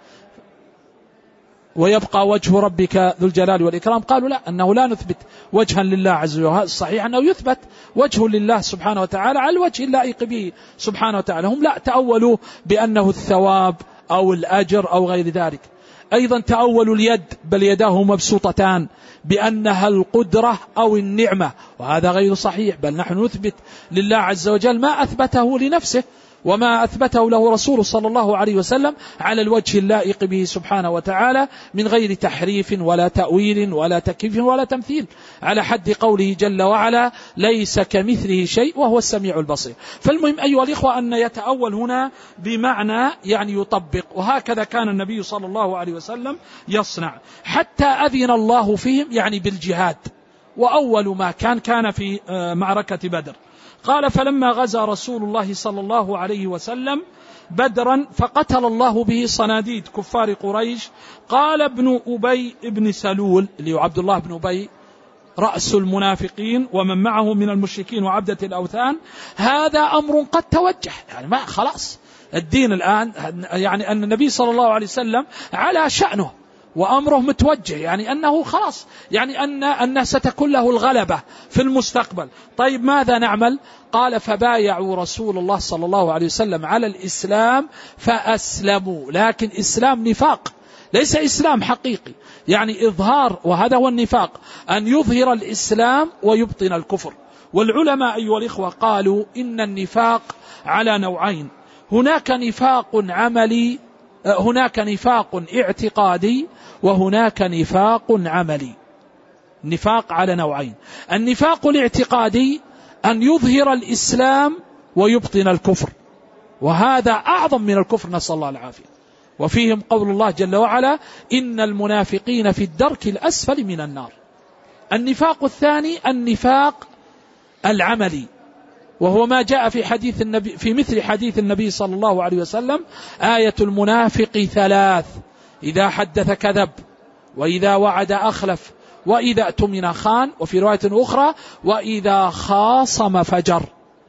ويبقى وجه ربك ذو الجلال والإكرام، قالوا لا، أنه لا نثبت وجها لله عز وجل، الصحيح أنه يثبت وجه لله سبحانه وتعالى على الوجه اللائق به سبحانه وتعالى. هم لا تأولوا بأنه الثواب أو الأجر أو غير ذلك. أيضا تأولوا اليد بل يداه مبسوطتان بأنها القدرة أو النعمة، وهذا غير صحيح، بل نحن نثبت لله عز وجل ما أثبته لنفسه وما أثبته له رسول صلى الله عليه وسلم على الوجه اللائق به سبحانه وتعالى من غير تحريف ولا تأويل ولا تكييف ولا تمثيل، على حد قوله جل وعلا ليس كمثله شيء وهو السميع البصير. فالمهم أيها الإخوة أن يتأول هنا بمعنى يعني يطبق، وهكذا كان النبي صلى الله عليه وسلم يصنع حتى أذن الله فيهم يعني بالجهاد. وأول ما كان في معركة بدر. قال فلما غزا رسول الله صلى الله عليه وسلم بدرا فقتل الله به صناديد كفار قريش، قال ابن أبي ابن سلول اللي هو عبد الله بن أبي رأس المنافقين ومن معه من المشركين وعبدة الأوثان، هذا أمر قد توجه، يعني ما خلاص الدين الآن، يعني أن النبي صلى الله عليه وسلم على شأنه وأمره متوجه، يعني أنه خلاص، يعني أن ستكون له الغلبة في المستقبل. طيب ماذا نعمل؟ قال فبايعوا رسول الله صلى الله عليه وسلم على الإسلام فأسلموا، لكن إسلام نفاق ليس إسلام حقيقي، يعني إظهار، وهذا هو النفاق، أن يظهر الإسلام ويبطن الكفر. والعلماء أيها الإخوة قالوا إن النفاق على نوعين، هناك نفاق عملي، هناك نفاق اعتقادي، وهناك نفاق عملي. نفاق على نوعين، النفاق الاعتقادي أن يظهر الإسلام ويبطن الكفر، وهذا أعظم من الكفر نسأل الله العافية، وفيهم قول الله جل وعلا إن المنافقين في الدرك الأسفل من النار. النفاق الثاني النفاق العملي، وهو ما جاء في حديث النبي في مثل حديث النبي صلى الله عليه وسلم آية المنافق ثلاث: إذا حدث كذب، وإذا وعد أخلف، وإذا اؤتمن خان، وفي رواية أخرى وإذا خاصم فجر،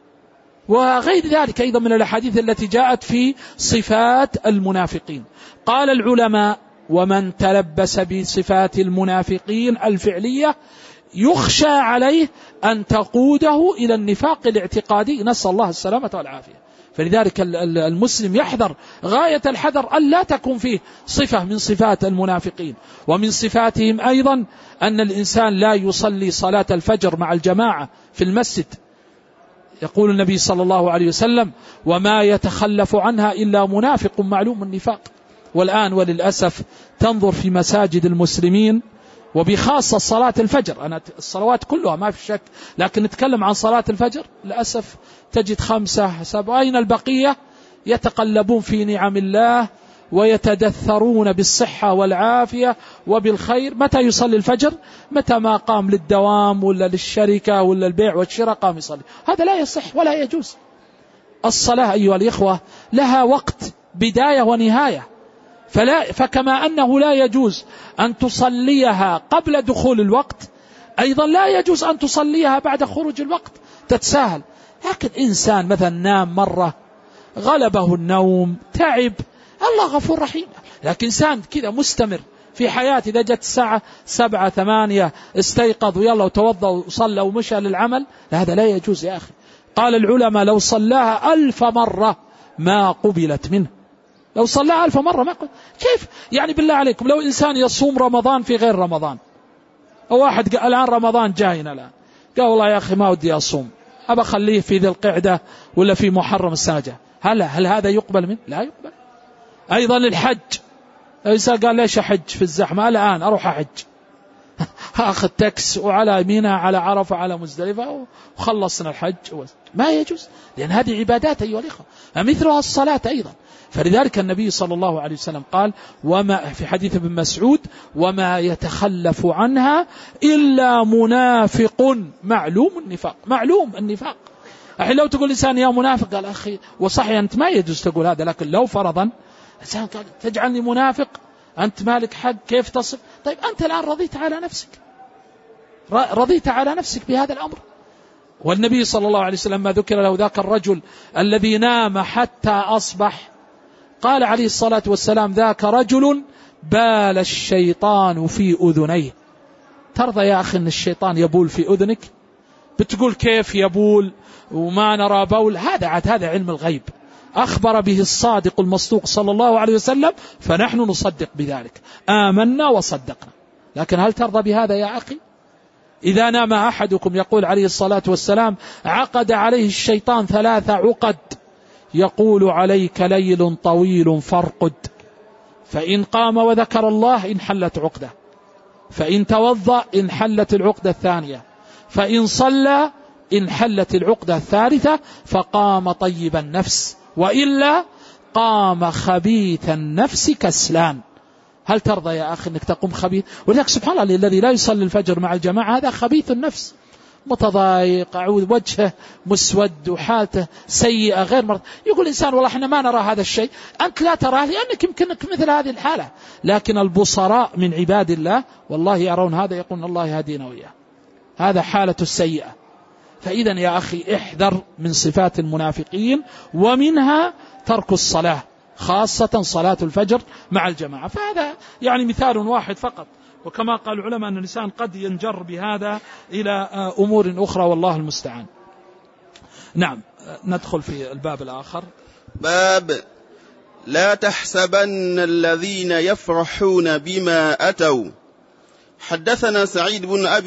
وغير ذلك أيضا من الأحاديث التي جاءت في صفات المنافقين. قال العلماء ومن تلبس بصفات المنافقين الفعلية يخشى عليه أن تقوده إلى النفاق الاعتقادي، نسأل الله السلامة والعافية. فلذلك المسلم يحذر غاية الحذر أن لا تكون فيه صفة من صفات المنافقين. ومن صفاتهم أيضا أن الإنسان لا يصلي صلاة الفجر مع الجماعة في المسجد، يقول النبي صلى الله عليه وسلم وما يتخلف عنها إلا منافق معلوم النفاق. والآن وللأسف تنظر في مساجد المسلمين، وبخاصة صلاة الفجر، أنا الصلوات كلها ما في شك، لكن نتكلم عن صلاة الفجر للأسف تجد 5 7 أين البقية يتقلبون في نعم الله ويتدثرون بالصحة والعافية وبالخير. متى يصلي الفجر؟ متى ما قام للدوام ولا للشركة ولا البيع والشراء قام يصلي. هذا لا يصح ولا يجوز. الصلاة أيها الإخوة لها وقت بداية ونهاية، فكما أنه لا يجوز أن تصليها قبل دخول الوقت، أيضا لا يجوز أن تصليها بعد خروج الوقت تتساهل. لكن إنسان مثلا نام مرة، غلبه النوم، تعب، الله غفور رحيم. لكن إنسان كذا مستمر في حياته، إذا جت الساعة 7 8 استيقظ ويلا وتوضأ وصلى ومشى للعمل، هذا لا يجوز يا أخي. قال العلماء لو صلاها 1000 مرة ما قبلت منه، لو صلاها 1000 مرة ما قبلت. كيف يعني بالله عليكم لو إنسان يصوم رمضان في غير رمضان، أو واحد قال الآن رمضان جاينا الآن، قال والله يا أخي ما ودي أصوم، أبا خليه في ذي القعدة ولا في محرم السنة، هل هذا يقبل منه؟ لا يقبل. أيضا الحج، إنسان قال ليش أحج في الزحمة، الآن أروح أحج أخذ تاكس وعلى يمينها على عرفة على مزدلفة وخلصنا الحج، ما يجوز، لأن هذه عبادات أيها الأخوة، مثلها الصلاة أيضا. فلذلك النبي صلى الله عليه وسلم قال وما في حديث ابن مسعود وما يتخلف عنها إلا منافق معلوم النفاق. معلوم النفاق، الحين لو تقول إنسان يا منافق، قال أخي وصحيح أنت ما يجوز تقول هذا، لكن لو فرضا إنسان قال تجعلني منافق، أنت مالك حق، كيف تصف؟ طيب أنت الآن رضيت على نفسك بهذا الأمر. والنبي صلى الله عليه وسلم ما ذكر له ذاك الرجل الذي نام حتى أصبح، قال عليه الصلاة والسلام ذاك رجل بال الشيطان في أذنيه. ترضى يا أخي أن الشيطان يبول في أذنك؟ بتقول كيف يبول وما نرى بول؟ هذا علم الغيب أخبر به الصادق المصدوق صلى الله عليه وسلم، فنحن نصدق بذلك، آمنا وصدقنا. لكن هل ترضى بهذا يا أخي؟ إذا نام أحدكم يقول عليه الصلاة والسلام عقد عليه الشيطان 3 عقد، يقول عليك ليل طويل فارقد، فإن قام وذكر الله انحلت عقده، فإن توضأ انحلت العقدة الثانية، فإن صلى انحلت العقدة الثالثة، فقام طيب النفس، وإلا قام خبيث النفس كسلان. هل ترضى يا أخي أنك تقوم خبيث؟ ولذلك سبحان الله الذي لا يصلي الفجر مع الجماعة هذا خبيث النفس، متضايق، وجهه مسود وحالته سيئة غير مرض. يقول الإنسان والله احنا ما نرى هذا الشيء، أنت لا تراه لأنك يمكنك مثل هذه الحالة، لكن البصراء من عباد الله والله يرون هذا، يقولون الله يهدينا وإياه. هذا حالة السيئة. فإذا يا أخي احذر من صفات المنافقين، ومنها ترك الصلاة، خاصة صلاة الفجر مع الجماعة. فهذا يعني مثال واحد فقط، وكما قال العلماء أن الإنسان قد ينجر بهذا إلى أمور أخرى والله المستعان. نعم، ندخل في الباب الآخر. باب لا تحسبن الذين يفرحون بما أتوا. حدثنا سعيد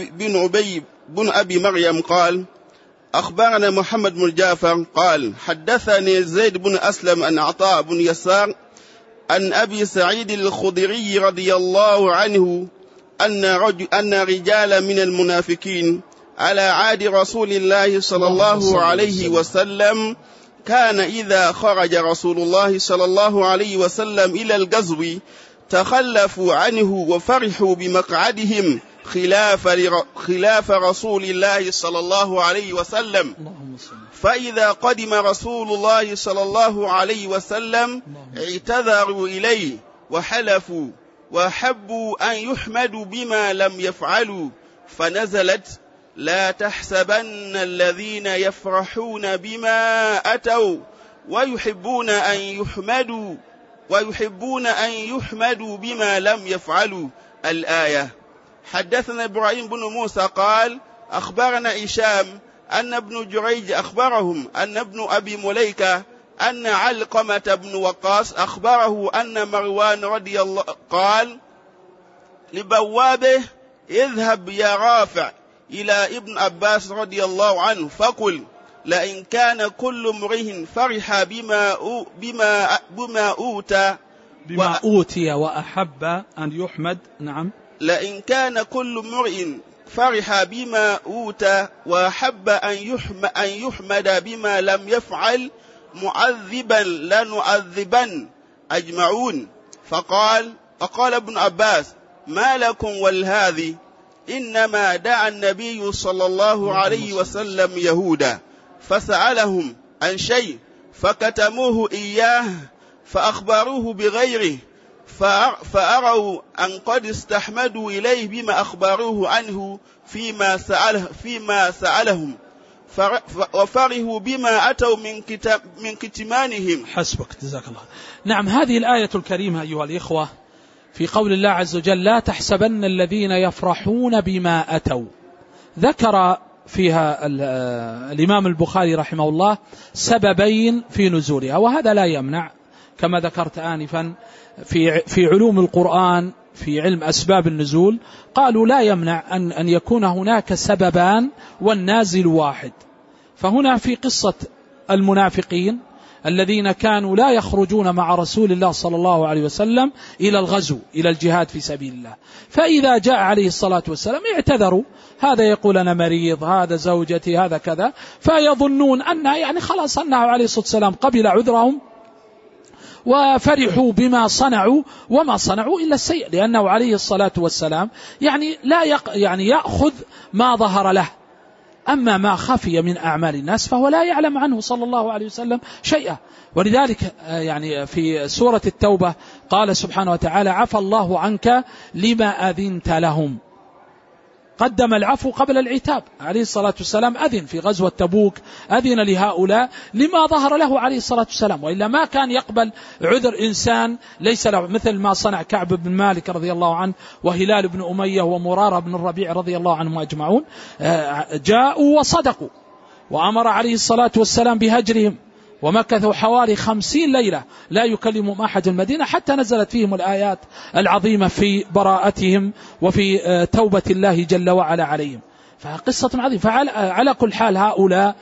بن أبي مريم قال أخبرنا محمد بن جعفر قال حدثني زيد بن أسلم عن عطاء بن يسار عن أبي سعيد الخدري رضي الله عنه أن رجال من المنافقين على عهد رسول الله صلى الله عليه وسلم كان إذا خرج رسول الله صلى الله عليه وسلم إلى الغزو تخلفوا عنه وفرحوا بمقعدهم خلاف رسول الله صلى الله عليه وسلم. فإذا قدم رسول الله صلى الله عليه وسلم اعتذروا إليه وحلفوا وحبوا أن يحمدوا بما لم يفعلوا، فنزلت لا تحسبن الذين يفرحون بما أتوا ويحبون أن يحمدوا بما لم يفعلوا، الآية. حدثنا إبراهيم بن موسى قال أخبرنا هشام أن ابن جريج أخبرهم أن ابن أبي مليكة أن علقمة بن وقاص أخبره أن مروان رضي الله قال لبوابه اذهب يا رافع إلى ابن عباس رضي الله عنه فقل لئن كان كل امرئ فرح بما أوتي وأحب أن يحمد. نعم، لئن كان كل امرئ فرح بما أوتى وأحب أن يحمد بما لم يفعل معذبا لنعذبن أجمعون. فقال ابن عباس ما لكم والهذي، إنما دعا النبي صلى الله عليه وسلم يهودا فسألهم عن شيء فكتموه إياه فأخبروه بغيره، فأروا أن قد استحمدوا إليه بما أخبروه عنه فيما سألهم وفرحوا بما أتوا من كتمانهم. حسبك، جزاك الله. نعم، هذه الآية الكريمة أيها الإخوة في قول الله عز وجل لا تحسبن الذين يفرحون بما أتوا، ذكر فيها الإمام البخاري رحمه الله سببين في نزولها، وهذا لا يمنع كما ذكرت آنفا في علوم القرآن في علم أسباب النزول، قالوا لا يمنع أن يكون هناك سببان والنازل واحد. فهنا في قصة المنافقين الذين كانوا لا يخرجون مع رسول الله صلى الله عليه وسلم إلى الغزو إلى الجهاد في سبيل الله، فإذا جاء عليه الصلاة والسلام اعتذروا، هذا يقول أنا مريض، هذا زوجتي، هذا كذا، فيظنون أن يعني خلاص أنه عليه الصلاة والسلام قبل عذرهم وفرحوا بما صنعوا، وما صنعوا إلا السيء، لأنه عليه الصلاة والسلام يعني لا يأخذ ما ظهر له، أما ما خفي من أعمال الناس فهو لا يعلم عنه صلى الله عليه وسلم شيئا. ولذلك يعني في سورة التوبة قال سبحانه وتعالى: عفى الله عنك لما أذنت لهم. قدم العفو قبل العتاب. عليه الصلاة والسلام أذن في غزوة تبوك، أذن لهؤلاء لما ظهر له عليه الصلاة والسلام، وإلا ما كان يقبل عذر إنسان ليس له، مثل ما صنع كعب بن مالك رضي الله عنه وهلال بن أمية ومرارة بن الربيع رضي الله عنهم أجمعون. جاءوا وصدقوا، وأمر عليه الصلاة والسلام بهجرهم، ومكثوا حوالي 50 ليلة لا يكلمهم أحد المدينة، حتى نزلت فيهم الآيات العظيمة في براءتهم وفي توبة الله جل وعلا عليهم. فقصة عظيمة. فعلى كل حال هؤلاء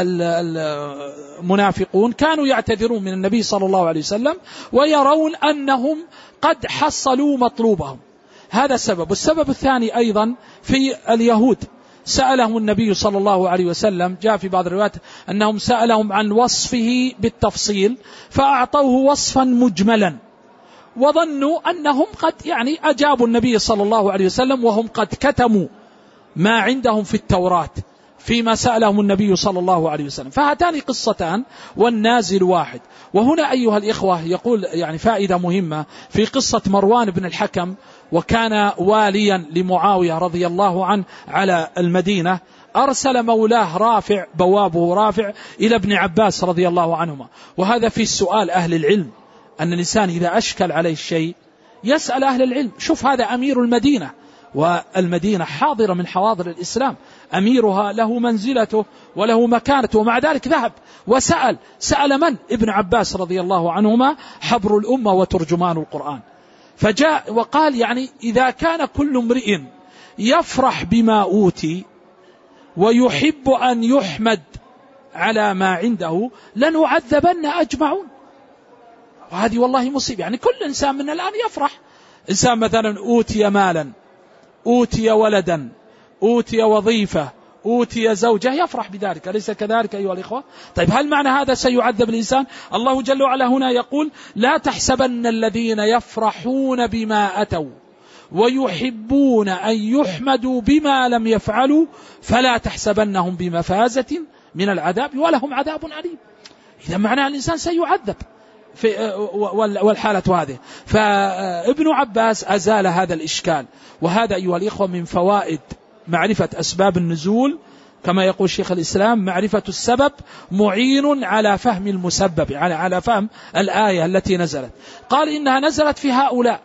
المنافقون كانوا يعتذرون من النبي صلى الله عليه وسلم ويرون أنهم قد حصلوا مطلوبهم. هذا السبب. والسبب الثاني أيضا في اليهود، سألهم النبي صلى الله عليه وسلم، جاء في بعض الروايات أنهم سألهم عن وصفه بالتفصيل فأعطوه وصفا مجملا، وظنوا أنهم قد يعني أجابوا النبي صلى الله عليه وسلم وهم قد كتموا ما عندهم في التوراة فيما سألهم النبي صلى الله عليه وسلم. فهاتان قصتان والنازل واحد. وهنا أيها الإخوة يقول يعني فائدة مهمة في قصة مروان بن الحكم، وكان واليا لمعاوية رضي الله عنه على المدينة. أرسل مولاه رافع، بوابه رافع، إلى ابن عباس رضي الله عنهما. وهذا في السؤال أهل العلم، أن الإنسان إذا أشكل عليه الشيء يسأل أهل العلم. شوف هذا أمير المدينة، والمدينة حاضرة من حواضر الإسلام، أميرها له منزلته وله مكانته، ومع ذلك ذهب وسأل. سأل من؟ ابن عباس رضي الله عنهما، حبر الأمة وترجمان القرآن. فجاء وقال يعني إذا كان كل امرئ يفرح بما أوتي ويحب أن يحمد على ما عنده لنعذبن أجمعون. وهذه والله مصيبة. يعني كل إنسان من الآن يفرح. إنسان مثلا أوتي مالا، أوتي ولدا، أوتي وظيفة، أوتي زوجة، يفرح بذلك، أليس كذلك أيها الإخوة؟ طيب هل معنى هذا سيعذب الإنسان؟ الله جل وعلا هنا يقول: لا تحسبن الذين يفرحون بما أتوا ويحبون أن يحمدوا بما لم يفعلوا فلا تحسبنهم بمفازة من العذاب ولهم عذاب أليم. إذا معنى الإنسان سيعذب والحالة هذه. فابن عباس أزال هذا الإشكال. وهذا أيها الإخوة من فوائد معرفة أسباب النزول، كما يقول شيخ الإسلام: معرفة السبب معين على فهم المسبب، يعني على فهم الآية التي نزلت. قال إنها نزلت في هؤلاء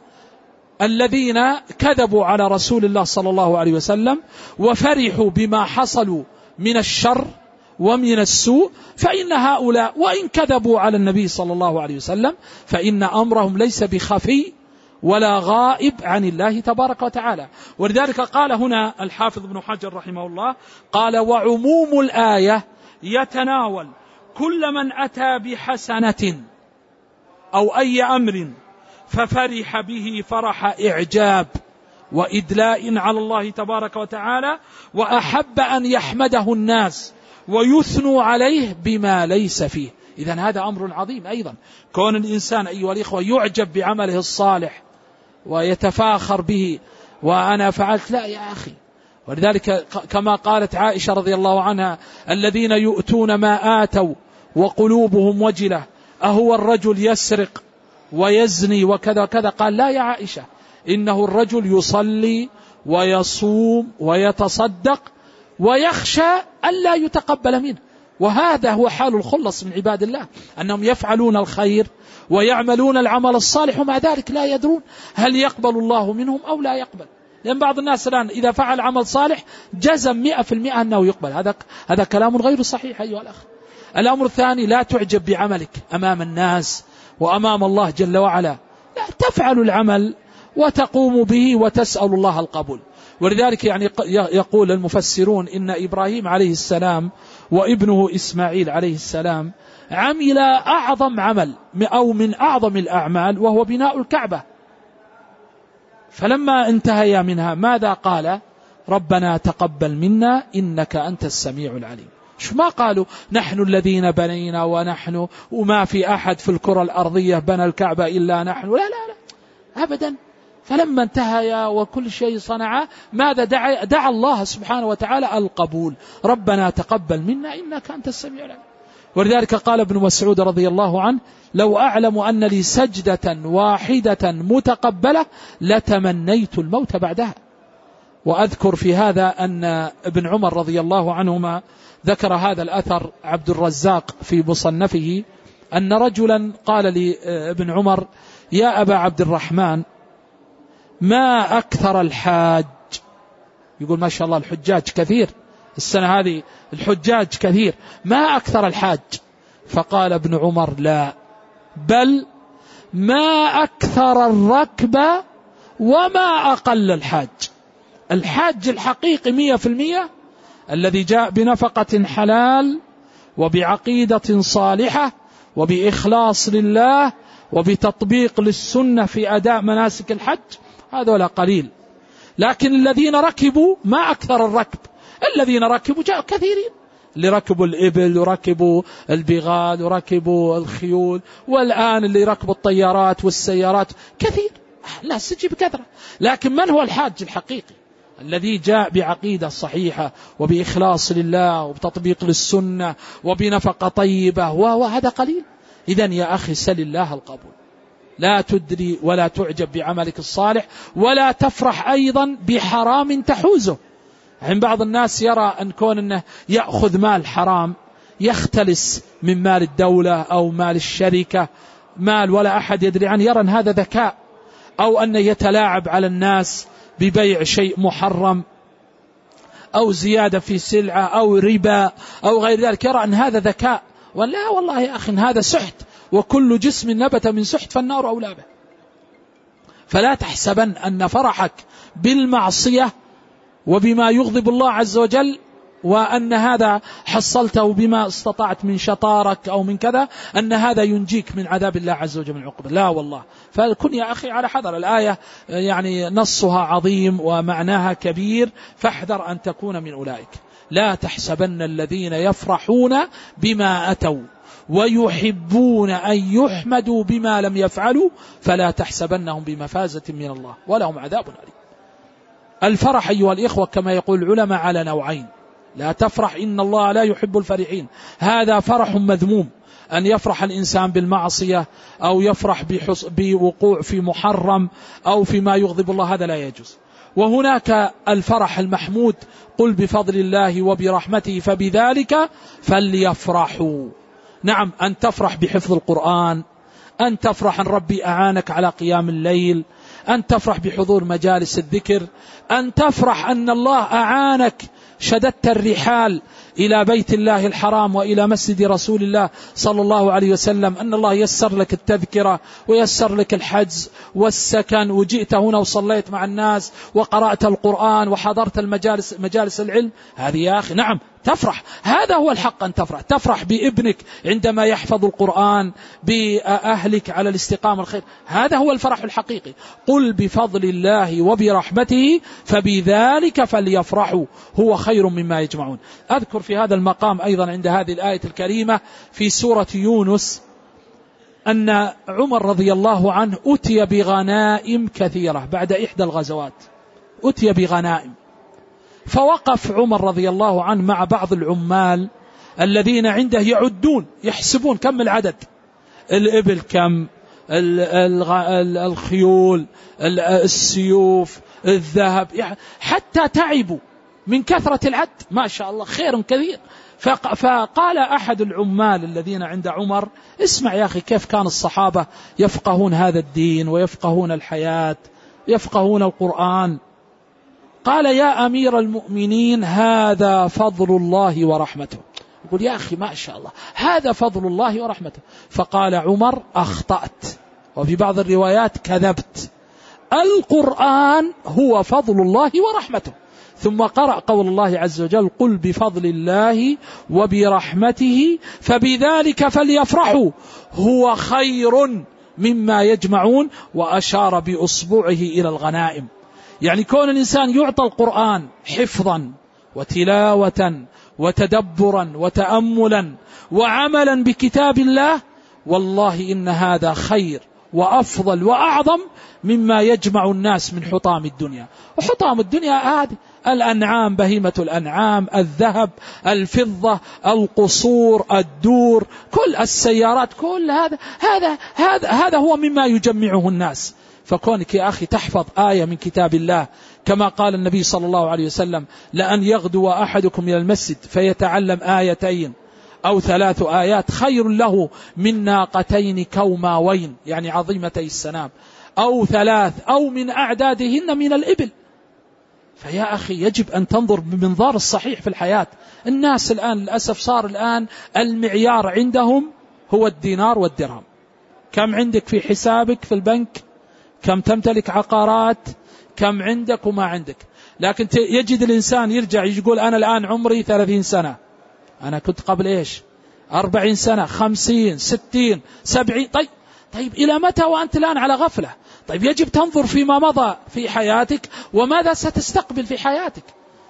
الذين كذبوا على رسول الله صلى الله عليه وسلم وفرحوا بما حصلوا من الشر ومن السوء، فإن هؤلاء وإن كذبوا على النبي صلى الله عليه وسلم فإن أمرهم ليس بخفي ولا غائب عن الله تبارك وتعالى. ولذلك قال هنا الحافظ ابن حجر رحمه الله، قال: وعموم الآية يتناول كل من أتى بحسنة أو أي أمر ففرح به فرح إعجاب وإدلاء على الله تبارك وتعالى، وأحب أن يحمده الناس ويثنوا عليه بما ليس فيه. إذن هذا أمر عظيم أيضا، كون الإنسان أيها الإخوة يعجب بعمله الصالح ويتفاخر به، وأنا فعلت، لا يا أخي. ولذلك كما قالت عائشة رضي الله عنها: الذين يؤتون ما آتوا وقلوبهم وجلة أهو الرجل يسرق ويزني وكذا كذا؟ قال: لا يا عائشة، إنه الرجل يصلي ويصوم ويتصدق ويخشى ألا يتقبل منه. وهذا هو حال الخلص من عباد الله، أنهم يفعلون الخير ويعملون العمل الصالح ومع ذلك لا يدرون هل يقبل الله منهم أو لا يقبل. لأن بعض الناس الآن إذا فعل عمل صالح جزم 100% أنه يقبل. هذا كلام غير صحيح أيها الأخ. الأمر الثاني: لا تعجب بعملك أمام الناس وأمام الله جل وعلا، لا، تفعل العمل وتقوم به وتسأل الله القبول. ولذلك يعني يقول المفسرون إن إبراهيم عليه السلام وابنه إسماعيل عليه السلام عمل أعظم عمل أو من أعظم الأعمال، وهو بناء الكعبة. فلما انتهيا منها ماذا قال؟ ربنا تقبل منا إنك أنت السميع العليم. شو ما قالوا نحن الذين بنينا ونحن وما في أحد في الكرة الأرضية بنى الكعبة إلا نحن، لا لا لا أبدا. فلما انتهى وكل شيء صنعه ماذا دعا الله سبحانه وتعالى القبول. ربنا تقبل منا إنك أنت السميع العليم. ولذلك قال ابن مسعود رضي الله عنه لو أعلم أن لي سجدة واحدة متقبلة لتمنيت الموت بعدها. وأذكر في هذا أن ابن عمر رضي الله عنهما ذكر هذا الأثر عبد الرزاق في مصنفه أن رجلا قال لابن عمر يا أبا عبد الرحمن ما أكثر الحاج، يقول ما شاء الله الحجاج كثير السنة هذه، الحجاج كثير، ما أكثر الحاج؟ فقال ابن عمر لا، بل ما أكثر الركب وما أقل الحاج. الحاج الحقيقي 100% الذي جاء بنفقة حلال وبعقيدة صالحة وبإخلاص لله وبتطبيق للسنة في أداء مناسك الحج، هذا قليل. لكن الذين ركبوا ما أكثر الركب، الذين ركبوا جاءوا كثيرين، اللي ركبوا الإبل وركبوا البغال وركبوا الخيول، والآن اللي ركبوا الطيارات والسيارات كثير، لا سجي بكثرة. لكن من هو الحاج الحقيقي؟ الذي جاء بعقيدة صحيحة وبإخلاص لله وبتطبيق للسنة وبنفقة طيبة، وهذا قليل. إذن يا أخي سل الله القبول، لا تدري ولا تعجب بعملك الصالح، ولا تفرح أيضا بحرام تحوزه. عند بعض الناس يرى أن كون أنه يأخذ مال حرام، يختلس من مال الدولة أو مال الشركة، مال ولا أحد يدري عنه، يرى أن هذا ذكاء، أو أن يتلاعب على الناس ببيع شيء محرم أو زيادة في سلعة أو ربا أو غير ذلك، يرى أن هذا ذكاء. ولا والله يا أخي هذا سحت، وكل جسم نبت من سحت فالنار أولى به. فلا تحسبن أن فرحك بالمعصية وبما يغضب الله عز وجل وأن هذا حصلته بما استطعت من شطارك أو من كذا أن هذا ينجيك من عذاب الله عز وجل من عقبه، لا والله. فكن يا أخي على حذر. الآية يعني نصها عظيم ومعناها كبير، فاحذر أن تكون من أولئك. لا تحسبن الذين يفرحون بما أتوا ويحبون أن يحمدوا بما لم يفعلوا فلا تحسبنهم بمفازة من الله ولهم عذاب أليم. الفرح أيها الإخوة كما يقول العلماء على نوعين، لا تفرح إن الله لا يحب الفرحين، هذا فرح مذموم، أن يفرح الإنسان بالمعصية أو يفرح بوقوع في محرم أو فيما يغضب الله، هذا لا يجوز. وهناك الفرح المحمود، قل بفضل الله وبرحمته فبذلك فليفرحوا. نعم، أن تفرح بحفظ القرآن، أن تفرح أن ربي أعانك على قيام الليل، أن تفرح بحضور مجالس الذكر، أن تفرح أن الله أعانك شددت الرحال إلى بيت الله الحرام وإلى مسجد رسول الله صلى الله عليه وسلم، أن الله يسر لك التذكرة ويسر لك الحجز والسكن، وجئت هنا وصليت مع الناس وقرأت القرآن وحضرت مجالس العلم، هذه يا أخي نعم تفرح. هذا هو الحق، أن تفرح بابنك عندما يحفظ القرآن، بأهلك على الاستقامة الخير، هذا هو الفرح الحقيقي. قل بفضل الله وبرحمته فبذلك فليفرحوا هو خير مما يجمعون. أذكر في هذا المقام أيضا عند هذه الآية الكريمة في سورة يونس أن عمر رضي الله عنه أتي بغنائم كثيرة بعد إحدى الغزوات، أتي بغنائم، فوقف عمر رضي الله عنه مع بعض العمال الذين عنده يعدون يحسبون كم العدد، الإبل كم، الخيول، السيوف، الذهب، حتى تعبوا من كثرة العد، ما شاء الله خير كثير. فقال أحد العمال الذين عند عمر اسمع يا أخي كيف كان الصحابة يفقهون هذا الدين ويفقهون الحياة يفقهون القرآن. قال يا أمير المؤمنين هذا فضل الله ورحمته. يقول يا أخي ما شاء الله هذا فضل الله ورحمته. فقال عمر أخطأت، وفي بعض الروايات كذبت، القرآن هو فضل الله ورحمته. ثم قرأ قول الله عز وجل قل بفضل الله وبرحمته فبذلك فليفرحوا هو خير مما يجمعون، وأشار بأصبعه إلى الغنائم. يعني كون الإنسان يعطى القرآن حفظا وتلاوة وتدبرا وتأملا وعملا بكتاب الله، والله إن هذا خير وأفضل وأعظم مما يجمع الناس من حطام الدنيا. وحطام الدنيا هذه الأنعام، بهيمة الأنعام، الذهب، الفضة، القصور، الدور، كل السيارات، كل هذا هو مما يجمعه الناس. فكونك يا أخي تحفظ آية من كتاب الله، كما قال النبي صلى الله عليه وسلم: لأن يغدو أحدكم إلى المسجد فيتعلم آيتين أو 3 آيات خير له من ناقتين كوماوين، يعني عظيمتي السنام، أو 3 أو من أعدادهن من الإبل. فيا أخي يجب أن تنظر بمنظار الصحيح في الحياة. الناس الآن للأسف صار الآن المعيار عندهم هو الدينار والدرهم. كم عندك في حسابك في البنك، كم تمتلك عقارات، كم عندك وما عندك. لكن يجد الإنسان يرجع يقول: أنا الآن عمري 30 سنة، أنا كنت قبل 40 سنة، 50، 60، 70. طيب إلى متى وأنت الآن على غفلة؟ طيب يجب تنظر فيما مضى في حياتك وماذا ستستقبل في حياتك.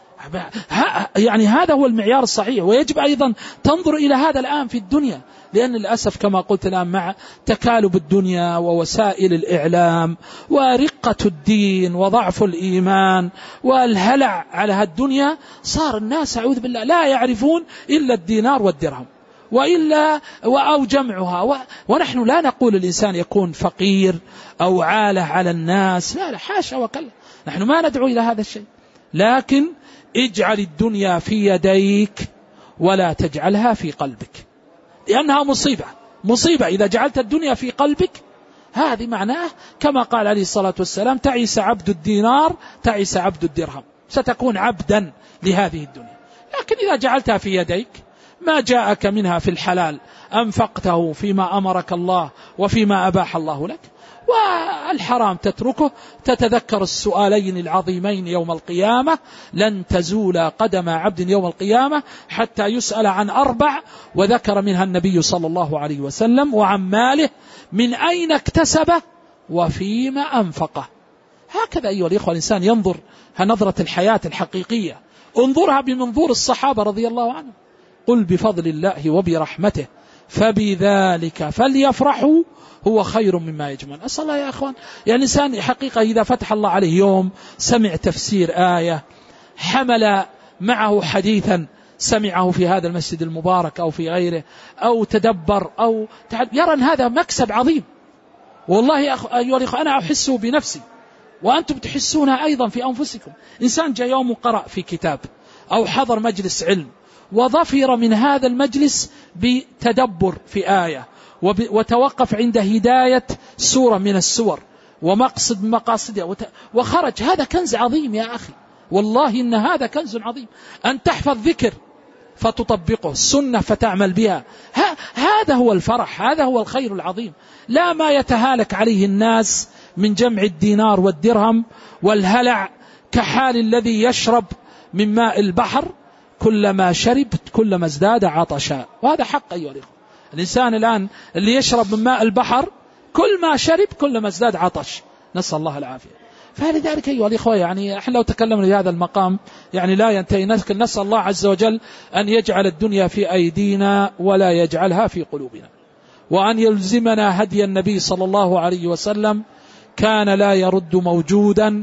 يعني هذا هو المعيار الصحيح. ويجب أيضا تنظر إلى هذا الآن في الدنيا، لأن للأسف كما قلت الآن مع تكالب الدنيا ووسائل الإعلام ورقة الدين وضعف الإيمان والهلع على الدنيا، صار الناس أعوذ بالله لا يعرفون إلا الدينار والدرهم وإلا أو جمعها. ونحن لا نقول الإنسان يكون فقير أو عالة على الناس، لا حاشا وكلا، نحن ما ندعو إلى هذا الشيء. لكن اجعل الدنيا في يديك ولا تجعلها في قلبك، لأنها مصيبة إذا جعلت الدنيا في قلبك. هذه معناه كما قال عليه الصلاة والسلام: تعيس عبد الدينار، تعيس عبد الدرهم، ستكون عبدا لهذه الدنيا. لكن إذا جعلتها في يديك، ما جاءك منها في الحلال أنفقته فيما أمرك الله وفيما أباح الله لك، والحرام تتركه، تتذكر السؤالين العظيمين يوم القيامة: لن تزول قدم عبد يوم القيامة حتى يسأل عن 4، وذكر منها النبي صلى الله عليه وسلم: وعن ماله، من أين اكتسبه وفيما أنفقه. هكذا أيها الإخوة الإنسان ينظر نظرة الحياة الحقيقية، انظرها بمنظور الصحابة رضي الله عنهم: قل بفضل الله وبرحمته فبذلك فليفرحوا هو خير مما يجمعون. أسأل الله يا أخوان، يعني الإنسان حقيقة إذا فتح الله عليه يوم سمع تفسير آية، حمل معه حديثا سمعه في هذا المسجد المبارك أو في غيره، أو تدبر أو يرى أن هذا مكسب عظيم. والله أيها الأخوة أنا أحسه بنفسي وأنتم تحسونها أيضا في أنفسكم. إنسان جاء يوم قرأ في كتاب أو حضر مجلس علم وظفر من هذا المجلس بتدبر في آية، وتوقف عند هداية سورة من السور ومقصد من مقاصدها وخرج، هذا كنز عظيم يا أخي، والله إن هذا كنز عظيم. أن تحفظ ذكر فتطبقه، السنة فتعمل بها، هذا هو الفرح، هذا هو الخير العظيم. لا ما يتهالك عليه الناس من جمع الدينار والدرهم والهلع، كحال الذي يشرب من ماء البحر، كلما شرب كلما ازداد عطشا. وهذا حق أيها الأخوة. الإنسان الآن اللي يشرب من ماء البحر كل ما شرب كلما ازداد عطش، نسأل الله العافية. فلذلك أيها الأخوة يعني احنا لو تكلمنا في هذا المقام يعني لا ينتهي. نسأل الله عز وجل أن يجعل الدنيا في أيدينا ولا يجعلها في قلوبنا، وأن يلزمنا هدي النبي صلى الله عليه وسلم: كان لا يرد موجودا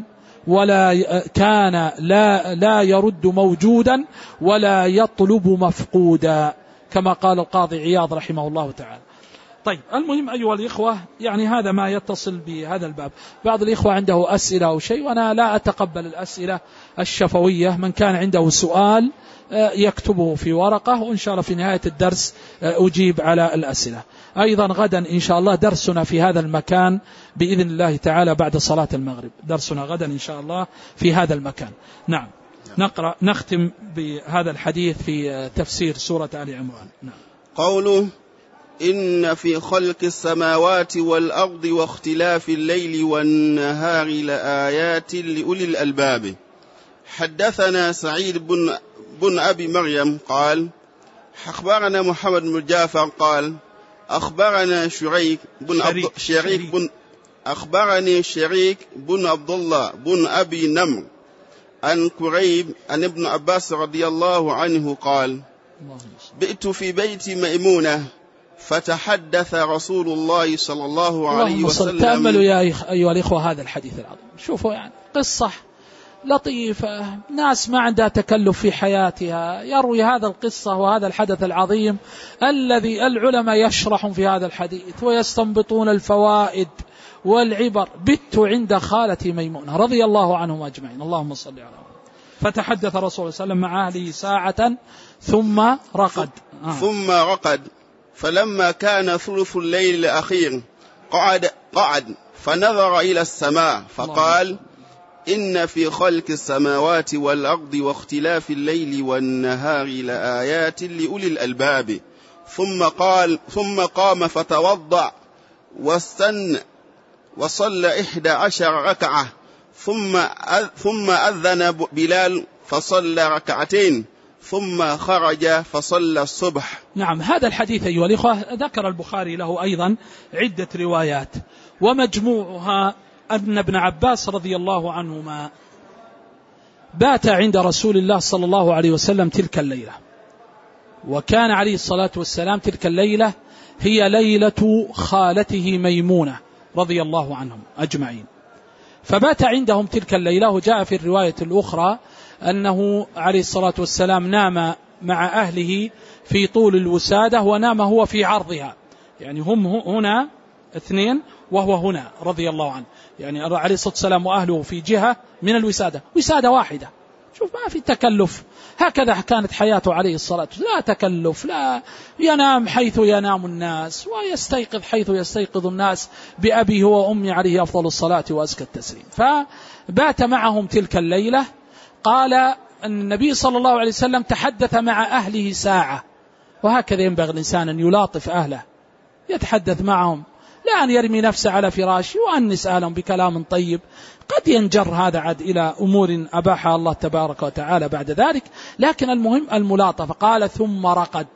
لا يرد موجودا ولا يطلب مفقودا، كما قال القاضي عياض رحمه الله تعالى. طيب المهم أيها الإخوة يعني هذا ما يتصل بهذا الباب. بعض الإخوة عنده أسئلة أو شيء، وأنا لا أتقبل الأسئلة الشفوية. من كان عنده سؤال يكتبه في ورقة، وإن شاء الله في نهاية الدرس أجيب على الأسئلة. أيضا غدا إن شاء الله درسنا في هذا المكان بإذن الله تعالى بعد صلاة المغرب، درسنا غدا إن شاء الله في هذا المكان. نعم، نختم بهذا الحديث في تفسير سورة آل عمران. نعم. قوله: إن في خلق السماوات والأرض واختلاف الليل والنهار لآيات لأولي الألباب. حدثنا سعيد بن أبي مريم قال: أخبرنا محمد بن جعفر قال: أخبرنا شريك بن عبد الله بن أبي نمر عن كريب عن ابن عباس رضي الله عنه قال: بئت في بيت ميمونة فتحدث رسول الله صلى الله عليه وسلم. تأملوا يا أيها الإخوة هذا الحديث العظيم، شوفوا يعني قصة لطيفة، ناس ما عندها تكلف في حياتها يروي هذا القصة وهذا الحدث العظيم الذي العلماء يشرحون في هذا الحديث ويستنبطون الفوائد والعبر. بت عند خالتي ميمونة رضي الله عنهم أجمعين، اللهم صل على محمد. فتحدث الرسول صلى الله عليه وسلم مع أهله ساعة ثم رقد. فلما كان ثلث الليل الأخير قعد فنظر إلى السماء فقال: إن في خلق السماوات والأرض واختلاف الليل والنهار لآيات لأولي الألباب. ثم قام فتوضأ واستنى وصلى 11 ركعة، ثم أذن بلال فصلى ركعتين، ثم خرج فصلى الصبح. نعم، هذا الحديث أيها الإخوة ذكر البخاري له أيضا عدة روايات، ومجموعها أن ابن عباس رضي الله عنهما بات عند رسول الله صلى الله عليه وسلم تلك الليلة، وكان عليه الصلاة والسلام تلك الليلة هي ليلة خالته ميمونة رضي الله عنهم أجمعين، فبات عندهم تلك الليلة. وجاء في الرواية الأخرى أنه عليه الصلاة والسلام نام مع أهله في طول الوسادة ونام هو في عرضها، يعني هم هنا اثنين وهو هنا رضي الله عنه، يعني عليه الصلاة والسلام وأهله في جهة من الوسادة، وسادة واحدة. شوف ما في تكلف، هكذا كانت حياته عليه الصلاة والسلام، لا تكلف، لا ينام حيث ينام الناس ويستيقظ حيث يستيقظ الناس، بأبيه وأمي عليه أفضل الصلاة وأزكى التسليم. فبات معهم تلك الليلة. قال أن النبي صلى الله عليه وسلم تحدث مع أهله ساعة، وهكذا ينبغي الإنسان أن يلاطف أهله، يتحدث معهم، لا أن يرمي نفسه على فراشه وأنس أهلهم بكلام طيب، قد ينجر هذا عد إلى أمور أباحها الله تبارك وتعالى بعد ذلك، لكن المهم الملاطفة. قال ثم رقد،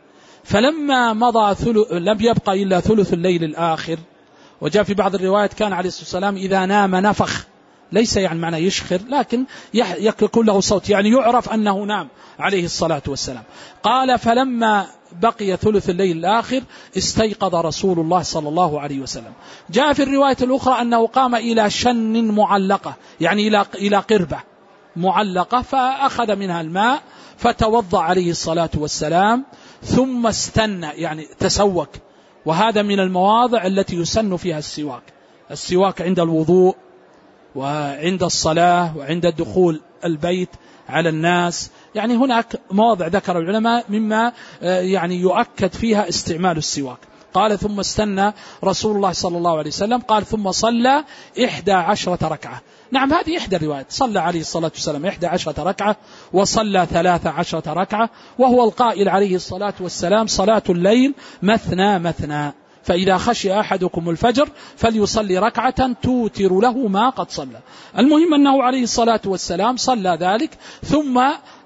فلما مضى لم يبقى إلا ثلث الليل الآخر. وجاء في بعض الروايات كان عليه الصلاة والسلام إذا نام نفخ، ليس يعني معنى يشخر، لكن يكون له صوت، يعني يعرف أنه نام عليه الصلاة والسلام. قال فلما بقي ثلث الليل الآخر استيقظ رسول الله صلى الله عليه وسلم. جاء في الرواية الأخرى أنه قام إلى شن معلقة، يعني إلى قربة معلقة، فأخذ منها الماء فتوضأ عليه الصلاة والسلام، ثم استنى يعني تسوك. وهذا من المواضع التي يسن فيها السواك عند الوضوء وعند الصلاة وعند الدخول البيت على الناس، يعني هناك مواضع ذكر العلماء مما يعني يؤكد فيها استعمال السواك. قال ثم استنى رسول الله صلى الله عليه وسلم، قال ثم صلى 11 ركعة. نعم، هذه إحدى الروايات، صلى عليه الصلاة والسلام 11 ركعة وصلى 13 ركعة، وهو القائل عليه الصلاة والسلام صلاة الليل مثنى مثنى، فإذا خشي أحدكم الفجر فليصلي ركعة توتر له ما قد صلى. المهم أنه عليه الصلاة والسلام صلى ذلك، ثم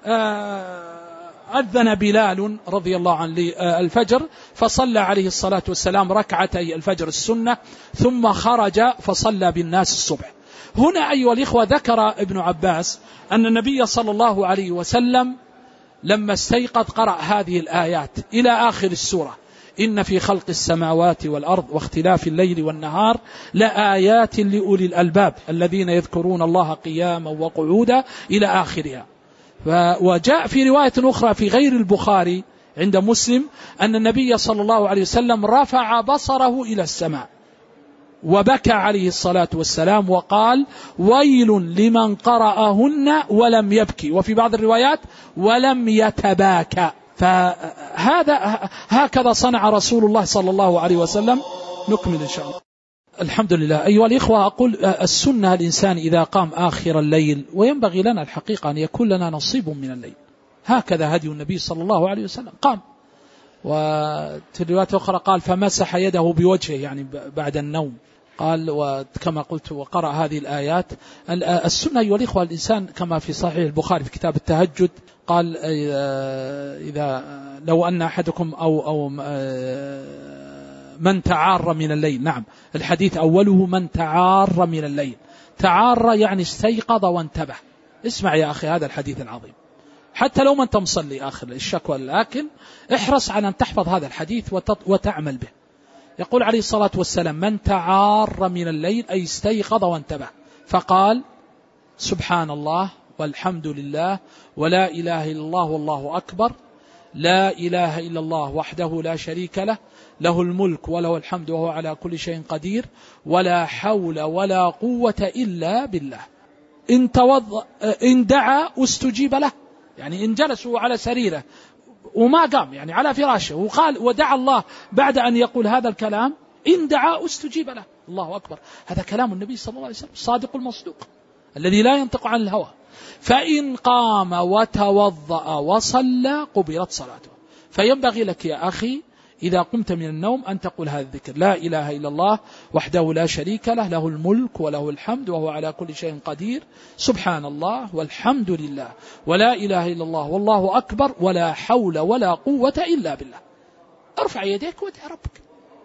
أذن بلال رضي الله عنه الفجر، فصلى عليه الصلاة والسلام ركعتي الفجر السنة، ثم خرج فصلى بالناس الصبح. هنا أيها الإخوة ذكر ابن عباس أن النبي صلى الله عليه وسلم لما استيقظ قرأ هذه الآيات إلى آخر السورة: إن في خلق السماوات والأرض واختلاف الليل والنهار لآيات لأولي الألباب الذين يذكرون الله قياما وقعودا إلى آخرها. وجاء في رواية أخرى في غير البخاري عند مسلم أن النبي صلى الله عليه وسلم رفع بصره إلى السماء وبكى عليه الصلاة والسلام وقال: ويل لمن قرأهن ولم يبكي، وفي بعض الروايات ولم يتباكى. هكذا صنع رسول الله صلى الله عليه وسلم. نكمل إن شاء الله. الحمد لله. أيها الإخوة، أقول السنة الإنسان إذا قام آخر الليل، وينبغي لنا الحقيقة أن يكون لنا نصيب من الليل، هكذا هدي النبي صلى الله عليه وسلم، قام. وفي الرواية الأخرى قال فمسح يده بوجهه، يعني بعد النوم، قال وكما قلت وقرأ هذه الآيات. السنة أيها الإخوة الإنسان كما في صحيح البخاري في كتاب التهجد قال: إذا لو أن أحدكم أو من تعار من الليل. نعم، الحديث أوله من تعار من الليل. تعار يعني استيقظ وانتبه. اسمع يا أخي هذا الحديث العظيم، حتى لو ما أنت مصلي آخر الشكوى، لكن احرص على أن تحفظ هذا الحديث وتعمل به. يقول عليه الصلاة والسلام: من تعار من الليل أي استيقظ وانتبه فقال سبحان الله والحمد لله ولا إله إلا الله والله أكبر، لا إله إلا الله وحده لا شريك له، له الملك وله الحمد وهو على كل شيء قدير، ولا حول ولا قوة إلا بالله. إن دعا استجيب له، يعني إن جلسوا على سريره وما قام، يعني على فراشه، وقال ودعا الله بعد أن يقول هذا الكلام، إن دعا استجيب له. الله أكبر، هذا كلام النبي صلى الله عليه وسلم الصادق المصدوق الذي لا ينطق عن الهوى. فإن قام وتوضأ وصلى قبلت صلاته. فينبغي لك يا أخي إذا قمت من النوم أن تقول هذا الذكر: لا إله إلا الله وحده لا شريك له، له الملك وله الحمد وهو على كل شيء قدير، سبحان الله والحمد لله ولا إله إلا الله والله أكبر، ولا حول ولا قوة إلا بالله. ارفع يديك وادع ربك،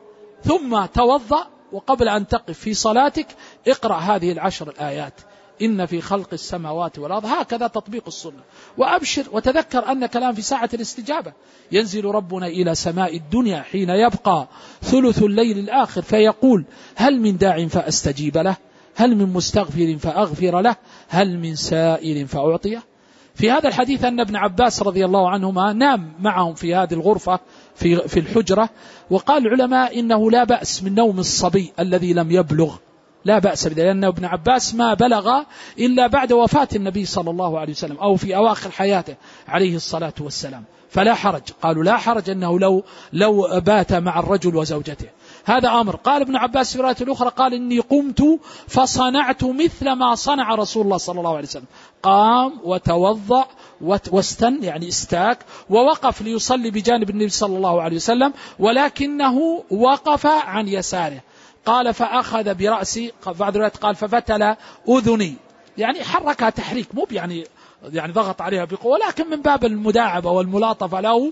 ثم توضأ، وقبل أن تقف في صلاتك اقرأ هذه 10 الآيات: إن في خلق السماوات والأرض. هكذا تطبيق السنة. وأبشر وتذكر أن كلام في ساعة الاستجابة. ينزل ربنا إلى سماء الدنيا حين يبقى ثلث الليل الآخر فيقول: هل من داع فأستجيب له، هل من مستغفر فأغفر له، هل من سائل فأعطيه. في هذا الحديث أن ابن عباس رضي الله عنهما نام معهم في هذه الغرفة في الحجرة، وقال العلماء إنه لا بأس من نوم الصبي الذي لم يبلغ، لا بأس بذلك، لأن ابن عباس ما بلغ إلا بعد وفاة النبي صلى الله عليه وسلم أو في أواخر حياته عليه الصلاة والسلام، فلا حرج. قالوا لا حرج أنه لو بات مع الرجل وزوجته، هذا أمر. قال ابن عباس في رواية الأخرى قال: إني قمت فصنعت مثل ما صنع رسول الله صلى الله عليه وسلم، قام وتوضأ واستن، يعني استاك، ووقف ليصلي بجانب النبي صلى الله عليه وسلم، ولكنه وقف عن يساره. قال: فأخذ برأسي، بعد رواية قال: ففتل أذني، يعني حركها تحريك، مو يعني ضغط عليها بقوة، ولكن من باب المداعبة والملاطفة له،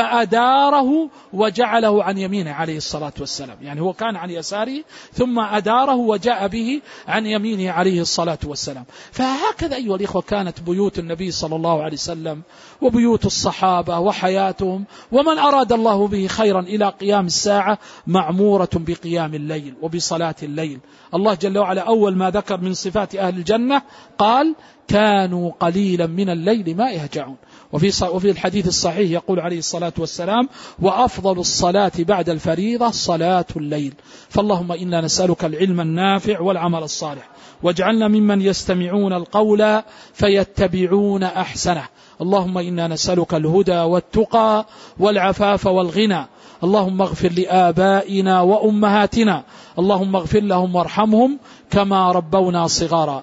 فأداره وجعله عن يمينه عليه الصلاة والسلام. يعني هو كان عن يساره ثم أداره وجاء به عن يمينه عليه الصلاة والسلام. فهكذا أيها الإخوة كانت بيوت النبي صلى الله عليه وسلم وبيوت الصحابة وحياتهم، ومن أراد الله به خيرا إلى قيام الساعة معمورة بقيام الليل وبصلاة الليل. الله جل وعلا أول ما ذكر من صفات أهل الجنة قال: كانوا قليلا من الليل ما يهجعون. وفي الحديث الصحيح يقول عليه الصلاة والسلام: وأفضل الصلاة بعد الفريضة صلاة الليل. فاللهم إنا نسألك العلم النافع والعمل الصالح، واجعلنا ممن يستمعون القول فيتبعون أحسنه. اللهم إنا نسألك الهدى والتقى والعفاف والغنى. اللهم اغفر لآبائنا وأمهاتنا، اللهم اغفر لهم وارحمهم كما ربونا صغارا.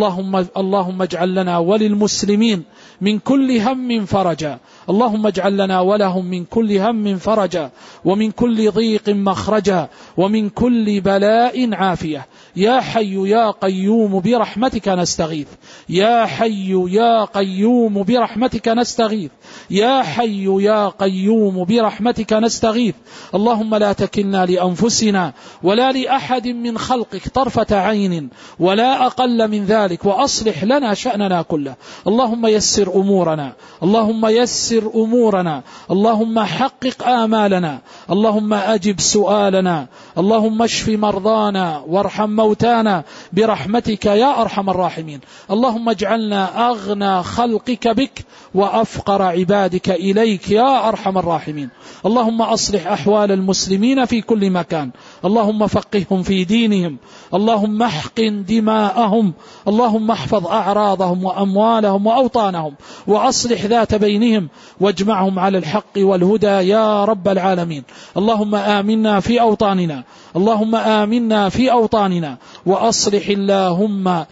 اللهم اجعل لنا وللمسلمين من كل هم فرجا، اللهم اجعل لنا ولهم من كل هم فرجا، ومن كل ضيق مخرجا، ومن كل بلاء عافية. يا حي يا قيوم برحمتك نستغيث، يا حي يا قيوم برحمتك نستغيث، يا حي يا قيوم برحمتك نستغيث. اللهم لا تكلنا لأنفسنا ولا لأحد من خلقك طرفة عين ولا أقل من ذلك، وأصلح لنا شأننا كله. اللهم يسر أمورنا، اللهم يسر أمورنا، اللهم حقق آمالنا، اللهم أجب سؤالنا، اللهم اشف مرضانا وارحم موتانا برحمتك يا أرحم الراحمين. اللهم اجعلنا أغنى خلقك بك وأفقر عبادك إليك يا أرحم الراحمين. اللهم أصلح أحوال المسلمين في كل مكان، اللهم فقههم في دينهم، اللهم احقن دماءهم، اللهم احفظ أعراضهم وأموالهم وأوطانهم، وأصلح ذات بينهم، واجمعهم على الحق والهدى يا رب العالمين. اللهم آمنا في أوطاننا، اللهم آمنا في أوطاننا، وأصلح اللهم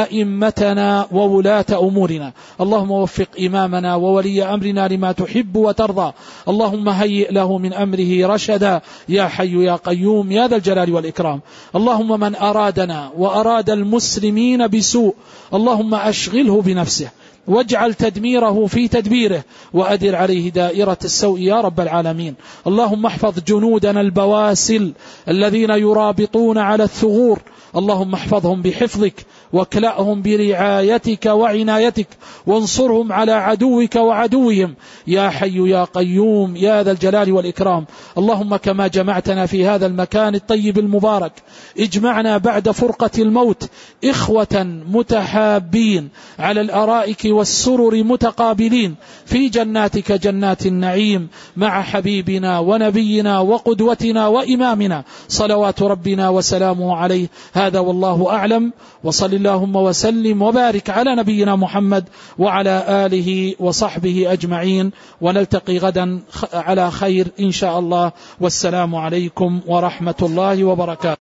أئمتنا وولاة أمورنا. اللهم وفق إمامنا وولي أمرنا لما تحب وترضى، اللهم هيئ له من أمره رشدا يا حي يا قيوم يا ذا الجلال والإكرام. اللهم من أرادنا وأراد المسلمين بسوء اللهم أشغله بنفسه، واجعل تدميره في تدبيره، وأدر عليه دائرة السوء يا رب العالمين. اللهم احفظ جنودنا البواسل الذين يرابطون على الثغور، اللهم احفظهم بحفظك واكلأهم برعايتك وعنايتك، وانصرهم على عدوك وعدوهم يا حي يا قيوم يا ذا الجلال والإكرام. اللهم كما جمعتنا في هذا المكان الطيب المبارك اجمعنا بعد فرقة الموت إخوة متحابين على الأرائك والسرر متقابلين في جناتك جنات النعيم مع حبيبنا ونبينا وقدوتنا وإمامنا صلوات ربنا وسلامه عليه. هذا والله أعلم، وصل اللهم وسلم وبارك على نبينا محمد وعلى آله وصحبه أجمعين، ونلتقي غدا على خير إن شاء الله، والسلام عليكم ورحمة الله وبركاته.